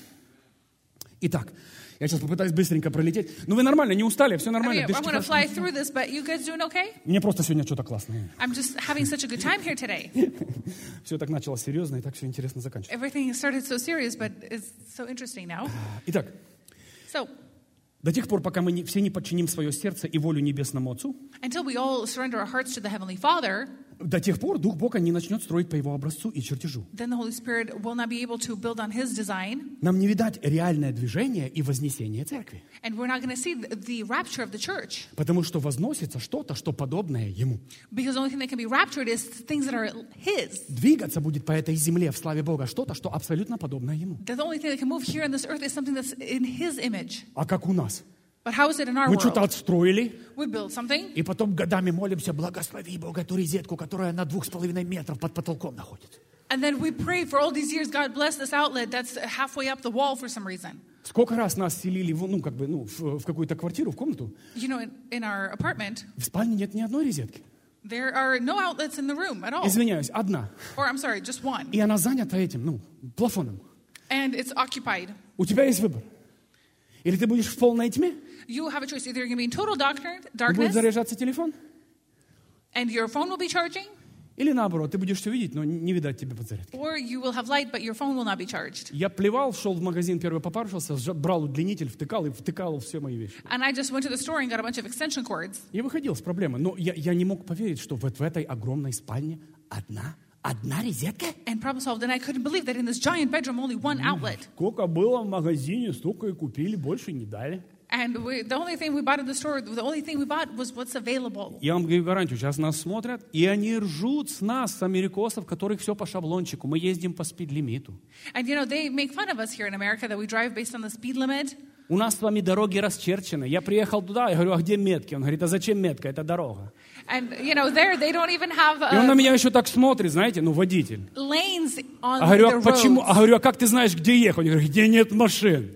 Итак, я сейчас попытаюсь быстренько пролететь. Ну вы нормально, не устали, все I нормально. mean, I'm going to fly through this, but you guys doing okay? Мне просто сегодня что-то классное. I'm just having such a good time here today. Все так началось серьезно, и так все интересно заканчивается. Everything started so serious, but it's so interesting now. Итак, So, до тех пор, пока мы не, все не подчиним свое сердце и волю Небесному Отцу, until we all surrender our hearts to the Heavenly Father, до тех пор Дух Бога не начнет строить по Его образцу и чертежу. then the Holy Spirit will not be able to build on His design, Нам не видать реальное движение и вознесение церкви. and we're not going to see the, the rapture of the church. Потому что возносится что-то, что подобное Ему. Because the only thing that can be raptured is things that are His. Двигаться будет по этой земле в славе Бога что-то, что абсолютно подобное Ему. The only thing that can move here on this earth is something that's in His image. А как у нас? But how is it in our Мы что-то world? отстроили, We build something, и потом годами молимся, благослови Бога эту розетку, которая на двух с половиной метров под потолком находится. and then we pray for all these years, God bless this outlet that's halfway up the wall for some reason. Сколько раз нас селили в, ну, как бы, ну, в, в какую-то квартиру, в комнату, You know, in, in our apartment, в спальне нет ни одной розетки. there are no outlets in the room at all. Извиняюсь, одна. Or, I'm sorry, just one. И она занята этим, ну, плафоном. And it's occupied. У тебя есть выбор. Или ты будешь в полной тьме, You have a choice. Either you're going to be in total darkness, и будет darkness заряжаться телефон, and your phone will be charging, или наоборот, ты будешь все видеть, но не видать тебе подзарядки. or you will have light, but your phone will not be charged. Я плевал, шел в магазин, первый попаршился, сжа- брал удлинитель, втыкал и втыкал все мои вещи. And I just went to the store and got a bunch of extension cords. И выходил с проблемой. Но я, я не мог поверить, что вот в этой огромной спальне одна, одна розетка. And problem solved. And I couldn't believe that in this giant bedroom, only one outlet. Сколько было в магазине, столько и купили, больше не дали. And we, the only thing we bought at the store, the only thing we bought was what's available. Я вам говорю гарантию, сейчас нас смотрят, и они ржут с нас, с америкосов, которых все по шаблончику. Мы ездим по спид-лимиту. And you know, they make fun of us here in America that we drive based on the speed limit. У нас с вами дороги расчерчены. Я приехал туда, я говорю, а где метки? Он говорит, а зачем метка? Это дорога. And, you know, there they don't even have И он на uh, меня еще так смотрит, знаете, ну, водитель. lanes on А говорю, the а почему? roads. А говорю, а как ты знаешь, где ехать? Он говорит, где нет машин.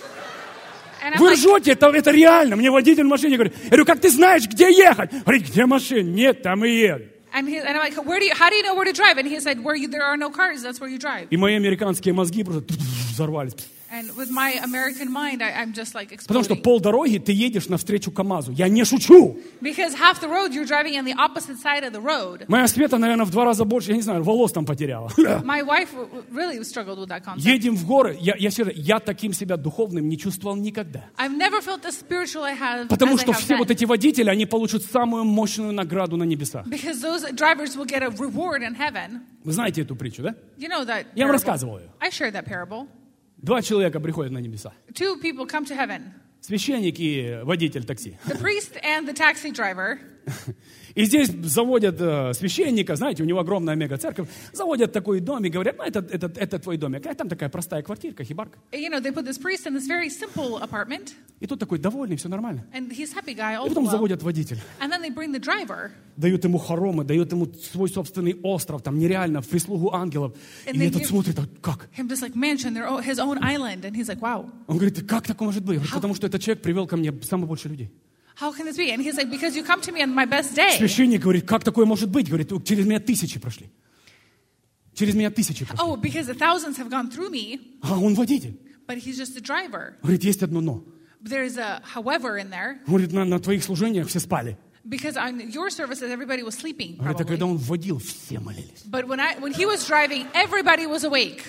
And I'm Вы like, ржете, это, это реально. Мне водитель в машине говорит, я говорю, как ты знаешь, где ехать? Говорит, где машин? Нет, там и еду. and, he, and I'm like, where do you, how do you know where to drive? And he said, where you, there are no cars, that's where you drive. И мои американские мозги просто взорвались. And with my American mind, I, I'm just like Потому что exploding. полдороги ты едешь навстречу КамАЗу. Я не шучу. Because half the road you're driving on the opposite side of the road. Моя Света, наверное, в два раза больше, я не знаю, волос там потеряла. My wife w- w- really struggled with that concept. Едем в горы. Я, я, всегда- я таким себя духовным не чувствовал никогда. I've never felt as spiritual I have Потому as I что have все then. вот эти водители, они получат самую мощную награду на небесах. Because those drivers will get a reward in heaven. Вы знаете эту притчу, да? You know that Я вам parable. рассказывал ее. I shared that parable. Два человека приходят на небеса. Two people come to heaven. Священник и водитель такси. The priest and the taxi driver. И здесь заводят э, священника, знаете, у него огромная мега-церковь, заводят такой домик, говорят, ну, это, это, это твой домик, а там такая простая квартирка, хибарка. You know, they put this priest in this very simple apartment. И тут такой довольный, все нормально. And he's happy guy, all И потом well. заводят водителя. And then they bring the driver. Дают ему хоромы, дают ему свой собственный остров, там нереально, в прислугу ангелов. And И they этот give- смотрит, а как? Him just like mansion, their own, his own island. And he's like, wow, Он говорит, как такое может быть? Говорит, потому что этот человек привел ко мне самое больше людей. how can this be? And he's like, because you come to me on my best day. Священник говорит, как такое может быть? Говорит, через меня тысячи прошли. Через меня тысячи прошли. Oh, because the thousands have gone through me, А он водитель. but he's just a driver. Говорит, есть одно но. There's a however in there. Говорит, на, на твоих служениях все спали. Because on your services, everybody was sleeping, Говорит, а probably. когда он водил, все молились. But when I when he was driving, everybody was awake.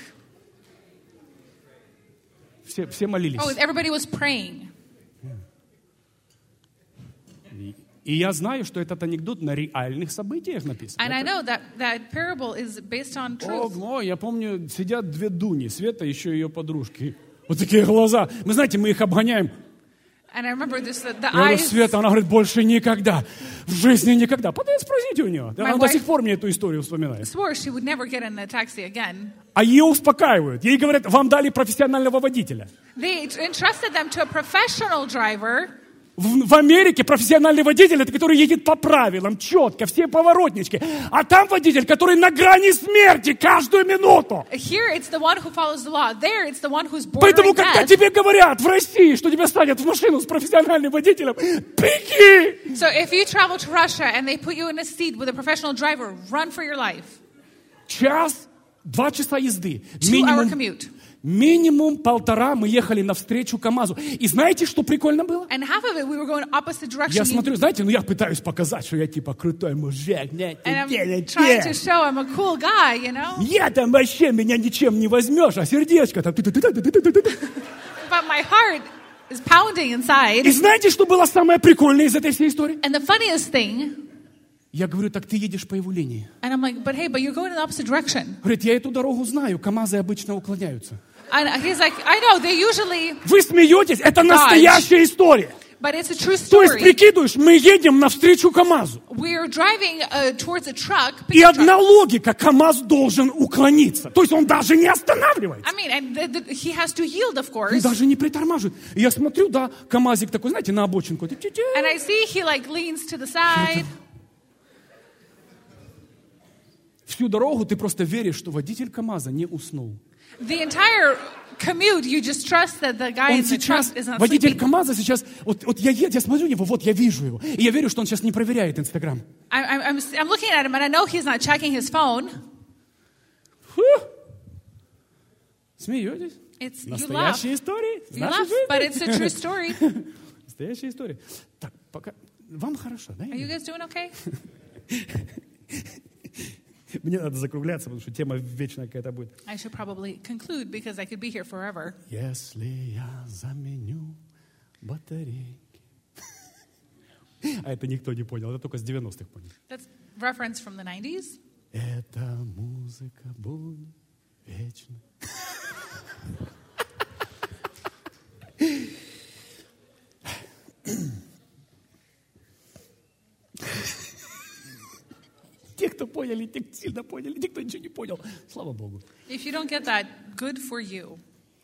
Все, все молились. Oh, everybody was praying. И, и я знаю, что этот анекдот на реальных событиях написан. And I Это- know that that parable is based on truth. Ого, я помню, сидят две Дуни, Света, еще ее подружки. Вот такие глаза. Мы, знаете, мы их обгоняем. And I remember this, the, the Я говорю, eyes. Света, она говорит, больше никогда. В жизни никогда. Потом спросите у нее. Она My до wife- сих пор мне эту историю вспоминает. Swore she would never get in a taxi again. А ее успокаивают. Ей говорят, вам дали профессионального водителя. They entrusted them to a professional driver. В, в Америке профессиональный водитель, это который едет по правилам, четко, все поворотнички. А там водитель, который на грани смерти каждую минуту. Here, it's the one who follows the law. There, it's the one who's Поэтому, bordering когда death. тебе говорят в России, что тебя садят в машину с профессиональным водителем, беги! So if you travel to Russia and they put you in a seat with a professional driver, run for your life. Час, два часа езды. Two-hour Минимум, commute. минимум полтора мы ехали навстречу КамАЗу. И знаете, что прикольно было? And half of it, we were going opposite direction. Я смотрю, знаете, ну я пытаюсь показать, что я типа крутой мужик. Нет, And I'm нет, trying to нет. show I'm a cool guy, you know? Я там вообще, меня ничем не возьмешь, а сердечко там... ту-ту-ту-ту-ту-ту-ту. But my heart is pounding inside. И знаете, что было самое прикольное из этой всей истории? And the funniest thing, Я говорю, так ты едешь по его линии. and I'm like, but hey, but you're going in the opposite direction. Говорит, я эту дорогу знаю, КамАЗы обычно уклоняются. And he's like, I know, they usually, Вы смеетесь, это настоящая история. but it's a true То есть, story. прикидываешь, мы едем навстречу КамАЗу. We're driving uh, towards a truck. И pickup одна truck. логика, КамАЗ должен уклониться. То есть он даже не останавливается. I mean, and the, the, he has to yield, of Он course. даже не притормаживает. И я смотрю, да, КамАЗик такой, знаете, на обочинку. Тю-тю-тю. And I see he like leans to the side. Всю дорогу ты просто веришь, что водитель КамАЗа не уснул. The entire commute, you just trust that the guy Он in the сейчас, truck is not водитель sleeping. КамАЗа сейчас, вот, вот я еду, я смотрю на него, вот я вижу его. И я верю, что он сейчас не проверяет Инстаграм. I, I'm, I'm, I'm looking at him and I know he's not checking his phone. Фу. Смеетесь? It's, you laugh. Настоящая история. из You нашей laugh, жизни. but it's a true story. Настоящая история. Так, пока... Вам хорошо, да? Are you guys doing okay? Мне надо закругляться, потому что тема вечная какая-то будет. I should probably conclude because I could be here forever. Если я заменю батарейки. А это никто не понял, это только с девяностых понял. That's reference from the nineties. Эта музыка будет вечной. Те, кто поняли, те сильно поняли, те, кто ничего не понял. Слава Богу. If you don't get that, good for you.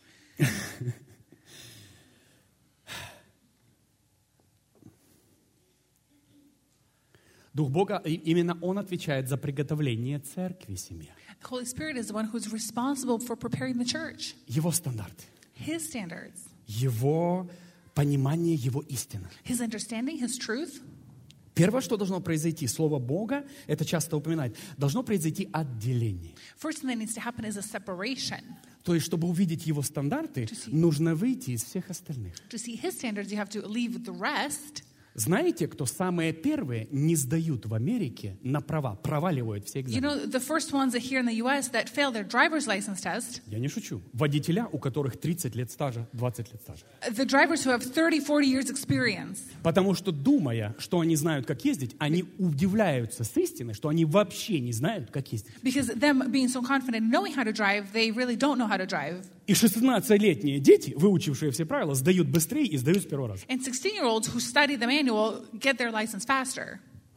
Дух Бога, и- именно Он отвечает за приготовление церкви семье. The Holy Spirit is the one who's responsible for preparing the church. Его стандарты, His standards, Его понимание, Его истины. His understanding, His truth. Первое, что должно произойти, Слово Бога, это часто упоминает, должно произойти отделение. First thing that needs to happen is a separation. То есть, чтобы увидеть его стандарты, нужно выйти из всех остальных. To see his standards, you have to leave the rest. Знаете, кто самые первые не сдают в Америке на права, проваливают все You экзамены? know, the first ones that here in the U S that fail their driver's license test, Я не шучу. Водителя, у которых тридцать лет стажа, двадцать лет стажа. the drivers who have thirty, forty years experience. Потому что, думая, что они знают, как ездить, они удивляются с истины, что они вообще не знают, как ездить. Because them being so confident knowing how to drive, they really don't know how to drive. И шестнадцатилетние дети, выучившие все правила, сдают быстрее и сдают с первого раза. And sixteen-year-olds who study the manual get their license faster.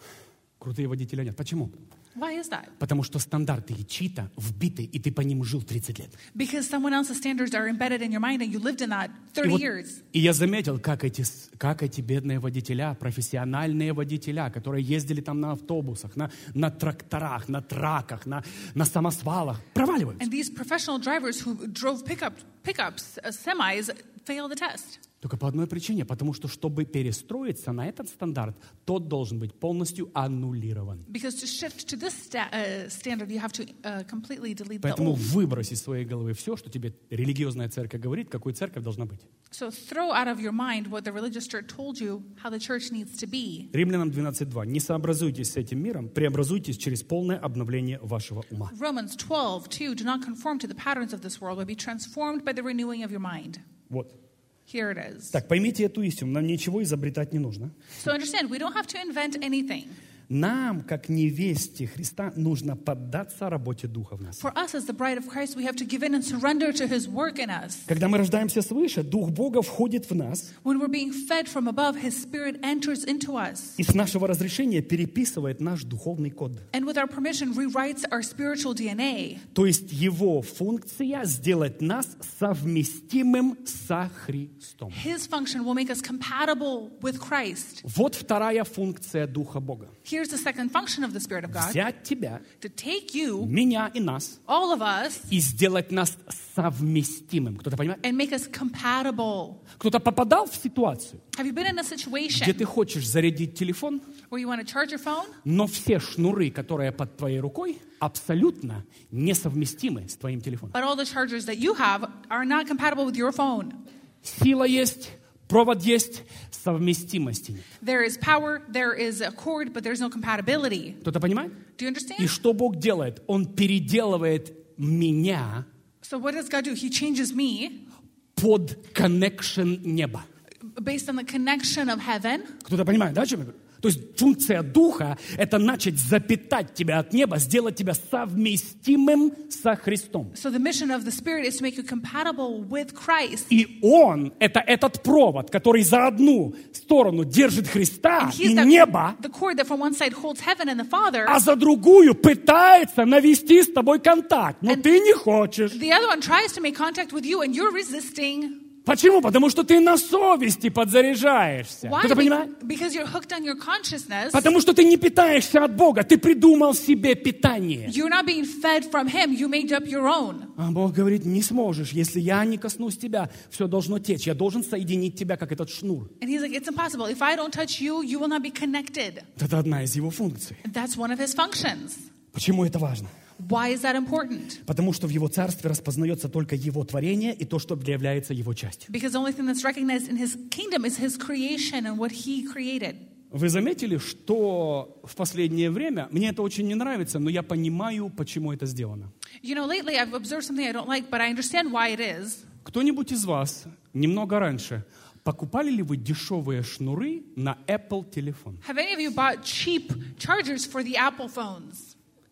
Крутые водителя нет. Почему? Why is that? Потому что стандарты чьи-то вбиты, и ты по ним жил тридцать лет. Because someone else's standards are embedded in your mind and you lived in that И, thirty вот- years. и я заметил, как эти, с- как эти бедные водителя, профессиональные водителя, которые ездили там на автобусах, на, на тракторах, на траках, на, на самосвалах, проваливаются. And these professional drivers who drove pickup, pickups, uh, semis, fail the test. Только по одной причине, потому что, чтобы перестроиться на этот стандарт, тот должен быть полностью аннулирован. Because to shift to this sta- uh, standard, you have to uh, completely delete the Поэтому old. выбрось из своей головы все, что тебе религиозная церковь говорит, какой церковь должна быть. So throw out of your mind what the religious church told you, how the church needs to be. Римлянам двенадцать два. «Не сообразуйтесь с этим миром, преобразуйтесь через полное обновление вашего ума». Romans twelve two, do not conform to the patterns of this world, but be transformed by the renewing of your mind. Вот. Here it is. Так, поймите эту истину, нам ничего изобретать не нужно. So understand, we don't have to invent anything. Нам, как невесте Христа, нужно поддаться работе Духа в нас. For us as the bride of Christ, we have to give in and surrender to his work in us. Когда мы рождаемся свыше, Дух Бога входит в нас When we're being fed from above, his spirit enters into us. и с нашего разрешения переписывает наш духовный код. And with our permission, rewrites our spiritual D N A. То есть его функция сделать нас совместимым со Христом. His function will make us compatible with Christ. Вот вторая функция Духа Бога. Here's the second function of the Spirit of God. Взять тебя, To take you, меня и нас, all of us, и сделать нас совместимым. Кто-то понимает? and make us compatible. Кто-то попадал в ситуацию, Have you been in a где situation ты хочешь зарядить телефон, where you want to charge your phone, но все шнуры, которые под твоей рукой, абсолютно несовместимы с твоим телефоном. but all the chargers that you have are not compatible with your phone? Сила есть, провод есть, совместимости нет. There is power, there is a cord, but there's no compatibility. Кто-то понимает? Do you И understand? что Бог делает? Он переделывает меня So what does God do? He changes me под connection неба. based on the connection of heaven. Кто-то понимает, да, о чем я говорю? То есть функция Духа – это начать запитать тебя от неба, сделать тебя совместимым со Христом. So the mission of the Spirit is to make you compatible with Christ. И Он – это этот провод, который за одну сторону держит Христа And и he's the, небо, the cord that from one side holds heaven and the Father. а за другую пытается навести с тобой контакт. Но And- ты не хочешь. The other one tries to make contact with you and you're resisting. Почему? Потому что ты на совести подзаряжаешься. Why? Кто-то понимает? Because you're hooked on your consciousness. Потому что ты не питаешься от Бога, ты придумал себе питание. You're not being fed from Him. You made up your own. А Бог говорит, не сможешь, если я не коснусь тебя, все должно течь. Я должен соединить тебя, как этот шнур. And He's like, it's impossible. If I don't touch you, you will not be connected. Это одна из его функций. And that's one of His functions. Почему это важно? Why is that important? Потому что в его царстве распознается только его творение и то, что является его частью. Because the only thing that's recognized in His kingdom is His creation and what He created. Вы заметили, что в последнее время, мне это очень не нравится, но я понимаю, почему это сделано. You know, lately I've observed something I don't like, but I understand why it is. Кто-нибудь из вас немного раньше покупали ли вы дешевые шнуры на Apple телефон? Have any of you bought cheap chargers for the Apple phones?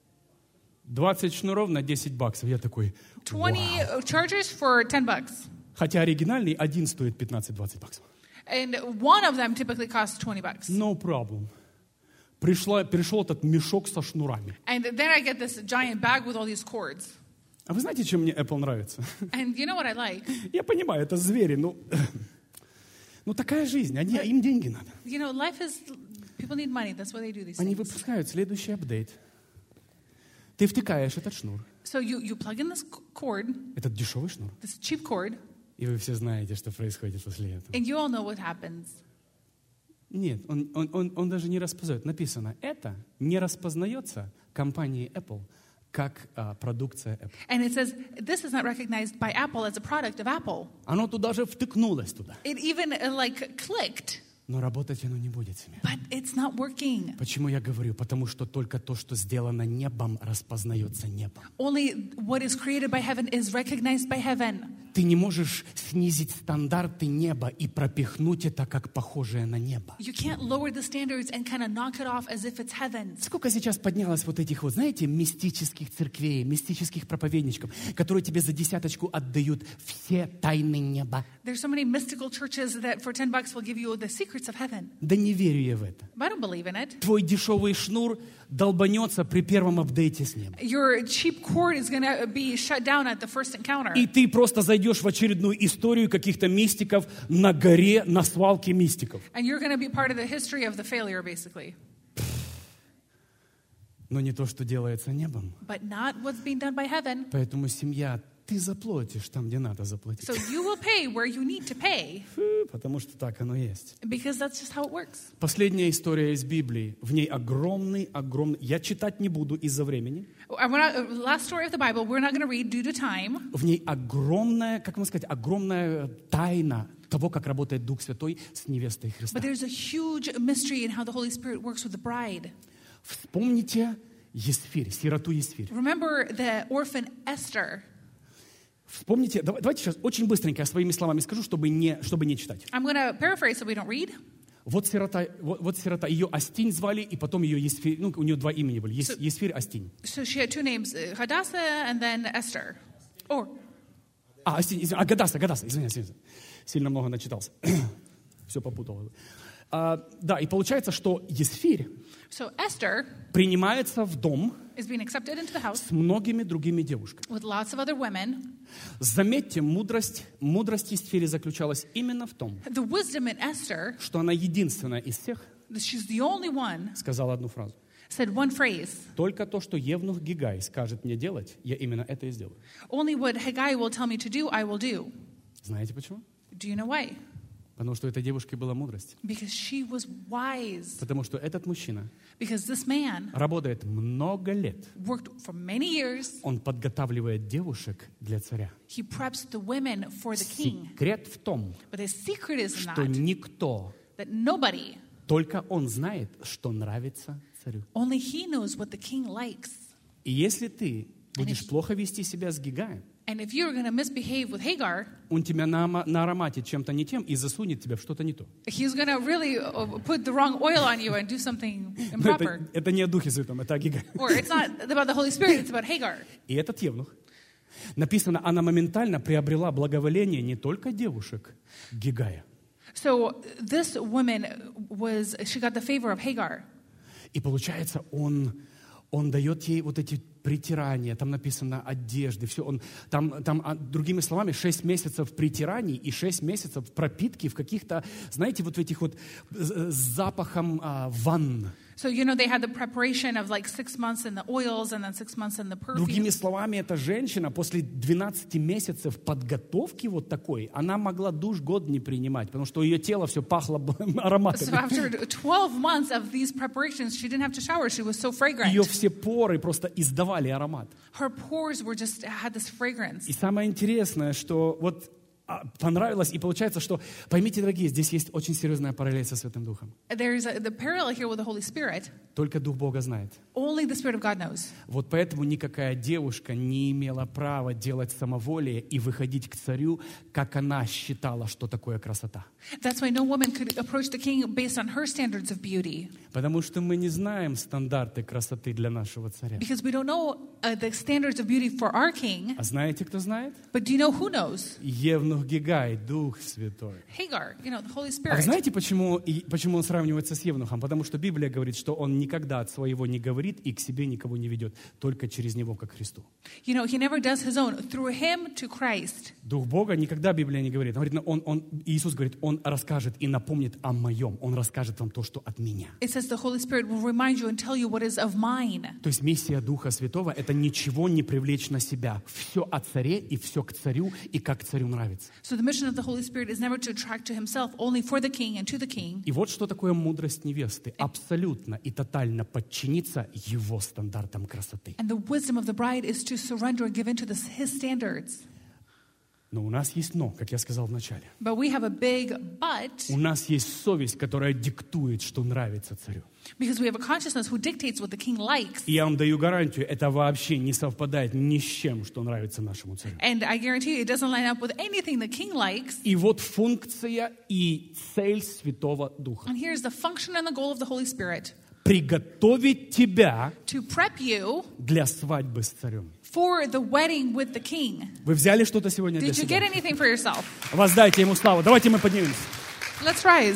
двадцать шнуров на десять баксов. Я такой, twenty вау. chargers for ten bucks. Хотя оригинальный один стоит пятнадцать-двадцать баксов. And one of them typically costs twenty bucks. No problem. Пришла, пришел этот мешок со шнурами. And then I get this giant bag with all these cords. А вы знаете, чем мне Apple нравится? And you know what I like? Я понимаю, это звери, ну, ну такая жизнь, они, им деньги надо. You know, life is, people need money. That's why they do these Они things. выпускают следующий апдейт. Ты втыкаешь этот шнур, So you, you plug in this cord, этот дешевый шнур, this cheap cord, и вы все знаете, что происходит после этого. and you all know what happens. Нет, он, он, он, он даже не распознает. Написано, это не распознается компанией Apple как а, продукция Apple. And it says, this is not recognized by Apple as a product of Apple. Оно туда же втыкнулось туда. It even uh, like clicked, Но работать оно не будет, семья. but it's not working. Почему я говорю? Потому что только то, что сделано небом, распознается небом. Only what is created by heaven is recognized by heaven. Ты не можешь снизить стандарты неба и пропихнуть это как похожее на небо. You can't lower the standards and kind of knock it off as if it's heaven. Сколько сейчас поднялось вот этих вот, знаете, мистических церквей, мистических проповедничков, которые тебе за десяточку отдают все тайны неба. There's so many mystical churches that for ten bucks will give you the secrets of heaven. Да не верю я в это. But I don't believe in it. Твой дешевый шнур долбанется при первом апдейте с неба. Your cheap cord is going to be shut down at the first encounter. И ты просто зайдешь в очередную историю каких-то мистиков на горе, на свалке мистиков. And you're going to be part of the history of the failure, basically. Но не то, что делается небом. But not what's being done by heaven. Поэтому, семья, ты заплатишь там, где надо заплатить. So you will pay where you need to pay. Потому что так оно есть. Because that's just how it works. Последняя история из Библии. В ней огромный, огромный... Я читать не буду из-за времени. We're not, last story of the Bible, we're not going to read due to time. В ней огромная, как можно сказать, огромная тайна того, как работает Дух Святой с невестой Христа. But there's a huge mystery in how the Holy Spirit works with the bride. Вспомните Есфирь, сироту Есфирь. Remember the orphan Esther. Вспомните, давайте сейчас очень быстренько своими словами скажу, чтобы не, чтобы не читать. I'm going to paraphrase so we don't read. Вот сирота, вот, вот сирота, ее Астинь звали, и потом ее Есфирь, ну, у нее два имени были, Ес, Есфирь, Астинь. So she had two names, uh, Hadassah and then Esther. Or, А, Астинь, извиняюсь, а, Гадаса, Гадаса, извиняюсь, извиняюсь. Сильно много начитался. Все попутал. А, да, и получается, что Есфирь so Esther принимается в дом is being accepted into the house с многими другими девушками. with lots of other women. Заметьте, мудрость, мудрость Есфири заключалась именно в том, The wisdom in Esther, что она единственная из всех that she's the only one, сказала одну фразу. said one phrase. Только то, что Евнух Гигай скажет мне делать, я именно это и сделаю. Only what Haggai will tell me to do, I will do. Знаете почему? Do you know why? Потому что у этой девушки была мудрость. Because she was wise. Потому что этот мужчина Because this man работает много лет. worked for many years. Он подготавливает девушек для царя. He preps the women for the king. Секрет в том, But the secret is что not никто, that nobody, только он знает, что нравится царю. only he knows what the king likes. И если ты будешь плохо вести себя с Гигаем, And if you're going to misbehave with Hagar, он тебя на, на аромате чем-то не тем и засунет тебя в что-то не то. he's going to really uh, put the wrong oil on you and do something Но это, improper. это не о Духе Святом, это о Гигае. Or it's not about the Holy Spirit, it's about Hagar. И этот Евнух, написано, она моментально приобрела благоволение не только девушек Гигая. So this woman was, she got the favor of Hagar. И получается, он, он дает ей вот эти притирания, там написано одежды, все. Он, там, там, другими словами, шесть месяцев притираний и шесть месяцев пропитки в каких-то, знаете, вот в этих вот с запахом а, ванн. So, you know, they had the preparation of like six months in the oils and then six months in the Другими perfume. словами, эта женщина после двенадцати месяцев подготовки вот такой, она могла душ год не принимать, потому что ее тело все пахло ароматами. So after twelve months of these preparations, she didn't have to shower. She was so fragrant. Ее все поры просто издавали аромат. Her pores were just, had this fragrance. И самое интересное, что вот понравилось, и получается, что, поймите, дорогие, здесь есть очень серьезная параллель со Святым Духом. There's a, the parallel here with the Holy Spirit. Только Дух Бога знает. Only the Spirit of God knows. Вот поэтому никакая девушка не имела права делать самоволие и выходить к царю, как она считала, что такое красота. That's why no woman could approach the king based on her standards of beauty. Потому что мы не знаем стандарты красоты для нашего царя. Because we don't know uh, the standards of beauty for our king. А знаете, кто знает? But do you know who knows? Евнух Гигай, Дух Святой. Hagar, you know, the Holy А вы Spirit. знаете, почему, и, почему он сравнивается с Евнухом? Потому что Библия говорит, что он никогда от своего не говорит и к себе никого не ведет, только через него, как Христу. You know, he never does his own. Through him to Christ. Дух Бога никогда Библия не говорит. Он говорит, он, он, Иисус говорит, Он расскажет и напомнит о моем. Он расскажет вам то, что от меня. It says the Holy Spirit will remind you and tell you what is of mine. То есть миссия Духа Святого – это ничего не привлечь на себя. Все о царе и все к царю, и как царю нравится. So the mission of the Holy Spirit is never to attract to himself, only for the king and to the king. И вот что такое мудрость невесты. Абсолютно и тотально тотально подчиниться Его стандартам красоты. And the wisdom of the bride is to surrender and give into this, His standards. Но у нас есть но, как я сказал в начале. But we have a big but, У нас есть совесть, которая диктует, что нравится царю. because we have a consciousness who dictates what the king likes. И я вам даю гарантию, это вообще не совпадает ни с чем, что нравится нашему царю. And I guarantee you it doesn't line up with anything the king likes. И вот функция и цель Святого Духа. And here's the function and the goal of the Holy Spirit. Приготовить тебя To prep you для свадьбы с царем. for the wedding with the king. Вы взяли что-то сегодня для Did you get себя? anything for yourself? Воздайте Ему славу. Давайте мы поднимемся. Let's rise.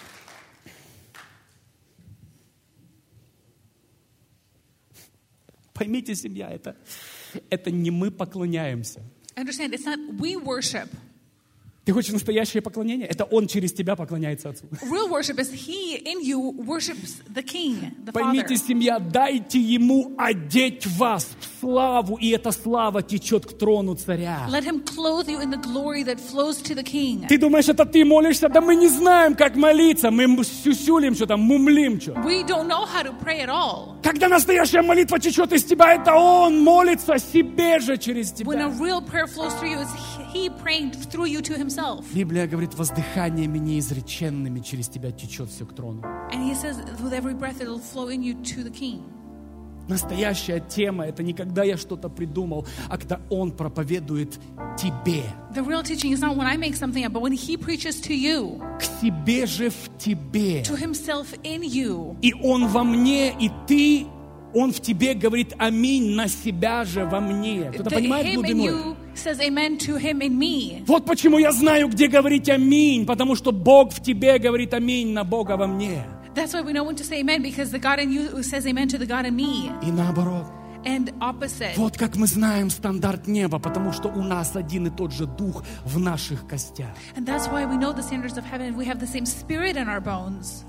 Поймите, семья, это, это не мы поклоняемся. Understand, it's not we worship. Ты хочешь настоящее поклонение? Это Он через тебя поклоняется Отцу. Real worship is He in you worships the King, the Father. Поймите, семья, дайте Ему одеть вас в славу, и эта слава течет к трону царя. Let Him clothe you in the glory that flows to the King. Ты думаешь, это ты молишься? Да мы не знаем, как молиться. Мы сюсюлим что-то, мумлим что-то. We don't know how to pray at all. Когда настоящая молитва течет из тебя, это Он молится себе же через When a тебя. real prayer flows through you, it's He praying through you to Himself. Библия говорит, воздыханиями неизреченными через тебя течет все к трону. And He says, with every breath, it'll flow in you to the King. Настоящая тема — это не когда я что-то придумал, а когда Он проповедует тебе. The real teaching is not when I make something up, but when He preaches to you, К себе же в тебе. to Himself in you. И Он во мне, и ты, Он в тебе говорит аминь на себя же во мне. Кто-то The понимает Him in глубину? you says amen to Him in me. Вот почему я знаю, где говорить аминь, потому что Бог в тебе говорит аминь на Бога во мне. That's why we know when to say amen, because the God in you says amen to the God in me. И наоборот. And opposite. Вот как мы знаем стандарт неба, потому что у нас один и тот же дух в наших костях. And that's why we know the standards of heaven. We have the same spirit in our bones.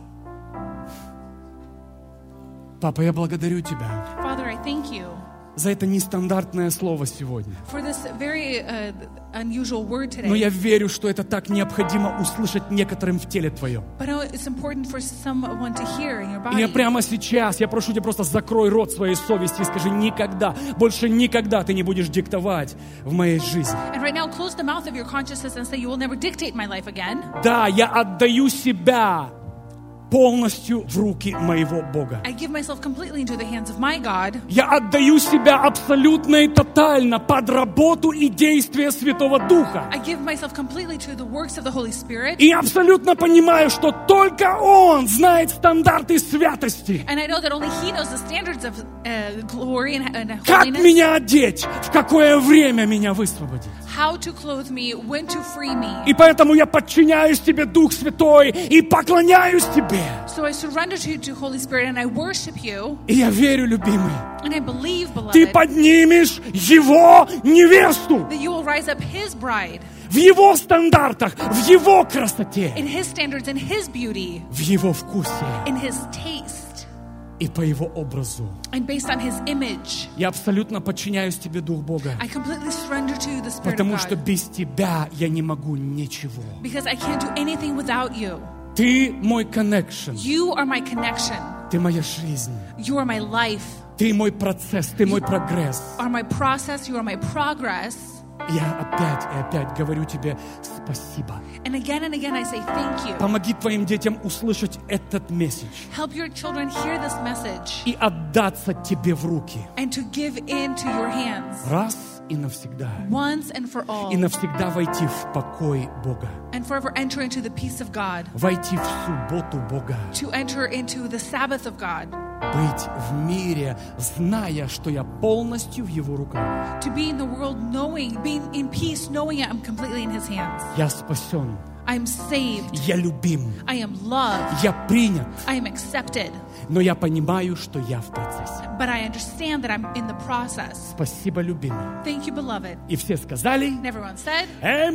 Папа, я благодарю Тебя Father, I thank you за это нестандартное слово сегодня. for this very uh, unusual word today. Но я верю, что это так необходимо услышать некоторым в теле Твоем. But I know it's important for someone to hear in your И я body. прямо сейчас, я прошу тебя, просто закрой рот своей совести и скажи: никогда, больше никогда ты не будешь диктовать в моей жизни. And right now, close the mouth of your consciousness and say, you will never dictate my life again. Да, я отдаю себя полностью в руки моего Бога. I give myself completely into the hands of my God. Я отдаю себя абсолютно и тотально под работу и действие Святого Духа. I give myself completely to the works of the Holy Spirit. И я абсолютно понимаю, что только Он знает стандарты святости. And I know that only He knows the standards of uh, glory and, and Как holiness. меня одеть? В какое время меня высвободить? How to clothe me, when to free me. И поэтому я подчиняюсь Тебе, Дух Святой, и поклоняюсь Тебе. So I surrender to you, to Holy Spirit, and I worship you. И я верю, любимый, And I believe, Ты beloved, поднимешь Его невесту that you will rise up His bride в Его стандартах, в Его красоте, in His standards, in His beauty, в Его вкусе in His taste, и по Его образу. and based on His image. Я абсолютно подчиняюсь Тебе, Дух Бога, I completely surrender to you, the Spirit потому of что God, без Тебя я не могу ничего. because I can't do anything without you. Ты мой коннекшн, You are my connection. Ты моя жизнь, You are my life. Ты мой процесс, Ты мой прогресс. Are my process. You are my progress. Я опять и опять говорю Тебе спасибо. And again and again I say thank you. Помоги Твоим детям услышать этот месседж Help your children hear this message и отдаться Тебе в руки and to give in to your hands раз и навсегда. once and for all, И навсегда войти в покой Бога, and forever enter into the peace of God, войти в субботу Бога, to enter into the Sabbath of God, быть в мире, зная, что я полностью в Его руках. to be in the world knowing, being in peace, knowing I'm completely in His hands. Я спасен, I'm saved. я любим, I am loved. я принят, I am accepted. но я понимаю, что я в процессе. But I understand that I'm in the process. Спасибо, любимый. Thank you, beloved. И все сказали: And everyone said,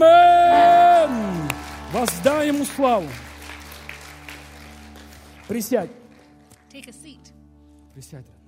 Аминь! Воздай Ему славу. Присядь. take a seat. Присядь.